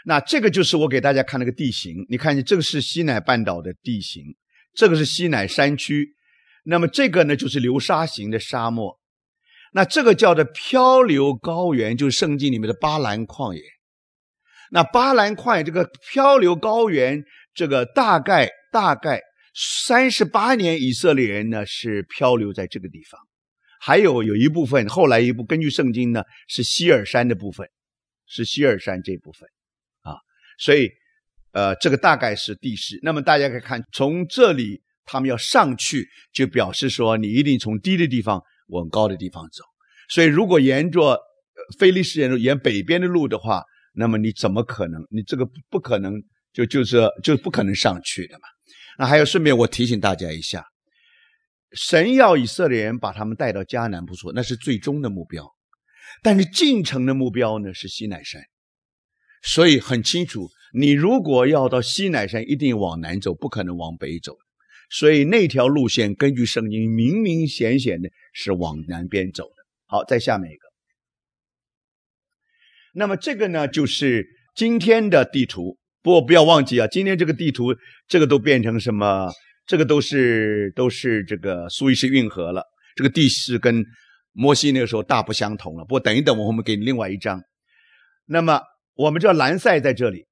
那这个就是我给大家看那个地形，你看见这个是西乃半岛的地形，这个是西乃山区，那么这个呢就是流沙型的沙漠，那这个叫做漂流高原，就是圣经里面的巴兰旷野。那巴兰旷野这个漂流高原，这个大概大概三十八年以色列人呢是漂流在这个地方，还有有一部分后来一部根据圣经呢是希尔山的部分，是希尔山这部分啊，所以呃这个大概是地势。那么大家可以看，从这里他们要上去，就表示说你一定从低的地方往高的地方走。所以如果沿着非利士人沿北边的路的话，那么你怎么可能？你这个不可能，就就是就不可能上去的嘛。那还有顺便我提醒大家一下，神要以色列人把他们带到迦南不错，那是最终的目标。但是进城的目标呢是西乃山，所以很清楚，你如果要到西乃山，一定往南走，不可能往北走。所以那条路线根据圣经明明显显的是往南边走的。好，再下面一个。那么这个呢就是今天的地图，不过不要忘记啊，今天这个地图这个都变成什么？这个都是都是这个苏伊士运河了，这个地势跟摩西那个时候大不相同了。不过等一等，我们给你另外一张。那么我们知道兰塞在这里，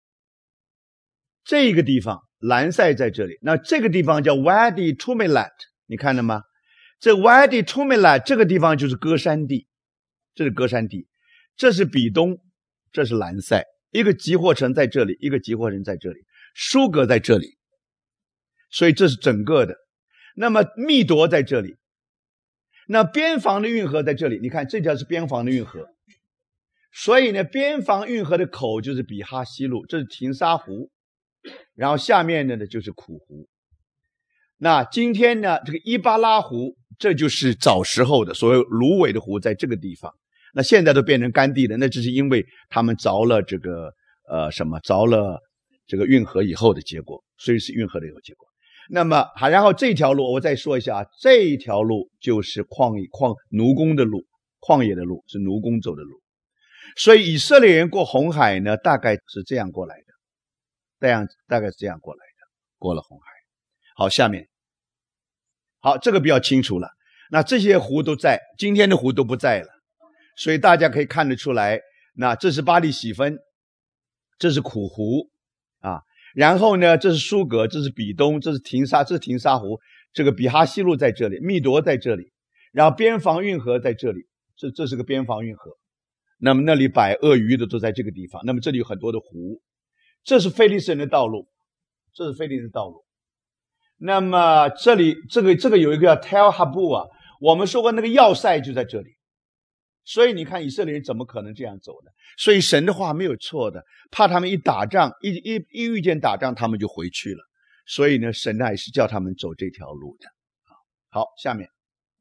这个地方兰塞在这里，那这个地方叫 Wadi Tumilat， 你看了吗？这 Wadi Tumilat 这个地方就是歌山地，这是歌山地，这是比东，这是兰塞，一个集货城在这里，一个集货城在这里，舒格在这里，所以这是整个的。那么密夺在这里，那边防的运河在这里，你看这条是边防的运河，所以呢边防运河的口就是比哈西路，这是廷沙湖，然后下面的呢就是苦湖。那今天呢这个伊巴拉湖，这就是早时候的所谓芦苇的湖，在这个地方。那现在都变成干地了，那只是因为他们凿了这个呃什么凿了这个运河以后的结果，所以是运河的有结果。那么还然后这条路我再说一下，这一条路就是旷野旷奴工的路，旷野的路是奴工走的路。所以以色列人过红海呢，大概是这样过来的，这样大概是这样过来的，过了红海。好，下面好，这个比较清楚了。那这些湖都在，今天的湖都不在了，所以大家可以看得出来，那这是巴利喜分，这是苦湖啊，然后呢这是舒格，这是比东，这是廷沙，这是廷沙湖，这个比哈西路在这里，密夺在这里，然后边防运河在这里，这这是个边防运河。那么那里摆鳄鱼的都在这个地方，那么这里有很多的湖，这是非利士人的道路，这是非利士的道路。那么这里这个这个有一个叫 Tel Habua， 我们说过那个要塞就在这里，所以你看以色列人怎么可能这样走呢？所以神的话没有错的，怕他们一打仗一一一遇见打仗他们就回去了，所以呢神还是叫他们走这条路的。好，下面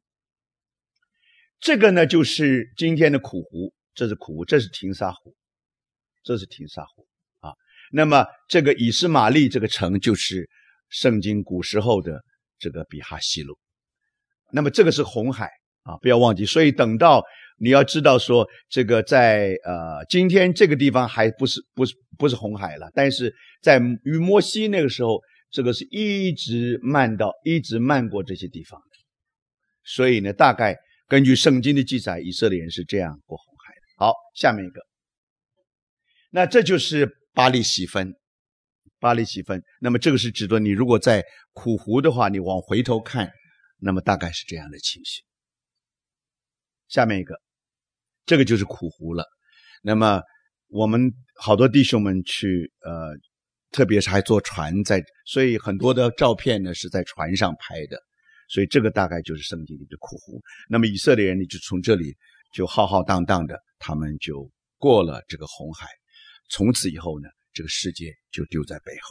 这个呢就是今天的苦湖，这是苦湖，这是廷沙湖，这是廷沙湖啊。那么这个以斯玛利这个城就是圣经古时候的这个比哈西路。那么这个是红海啊，不要忘记。所以等到你要知道说这个在呃今天这个地方还不是不是不是红海了，但是在与摩西那个时候，这个是一直漫到一直漫过这些地方的。所以呢大概根据圣经的记载，以色列人是这样过红海的。好，下面一个，那这就是巴利喜分，巴利喜分。那么这个是指的你如果在苦湖的话，你往回头看，那么大概是这样的情形。下面一个，这个就是苦湖了。那么我们好多弟兄们去呃特别是还坐船在，所以很多的照片呢是在船上拍的，所以这个大概就是圣经里的苦湖。那么以色列人呢就从这里就浩浩荡荡的，他们就过了这个红海，从此以后呢这个世界就丢在背后。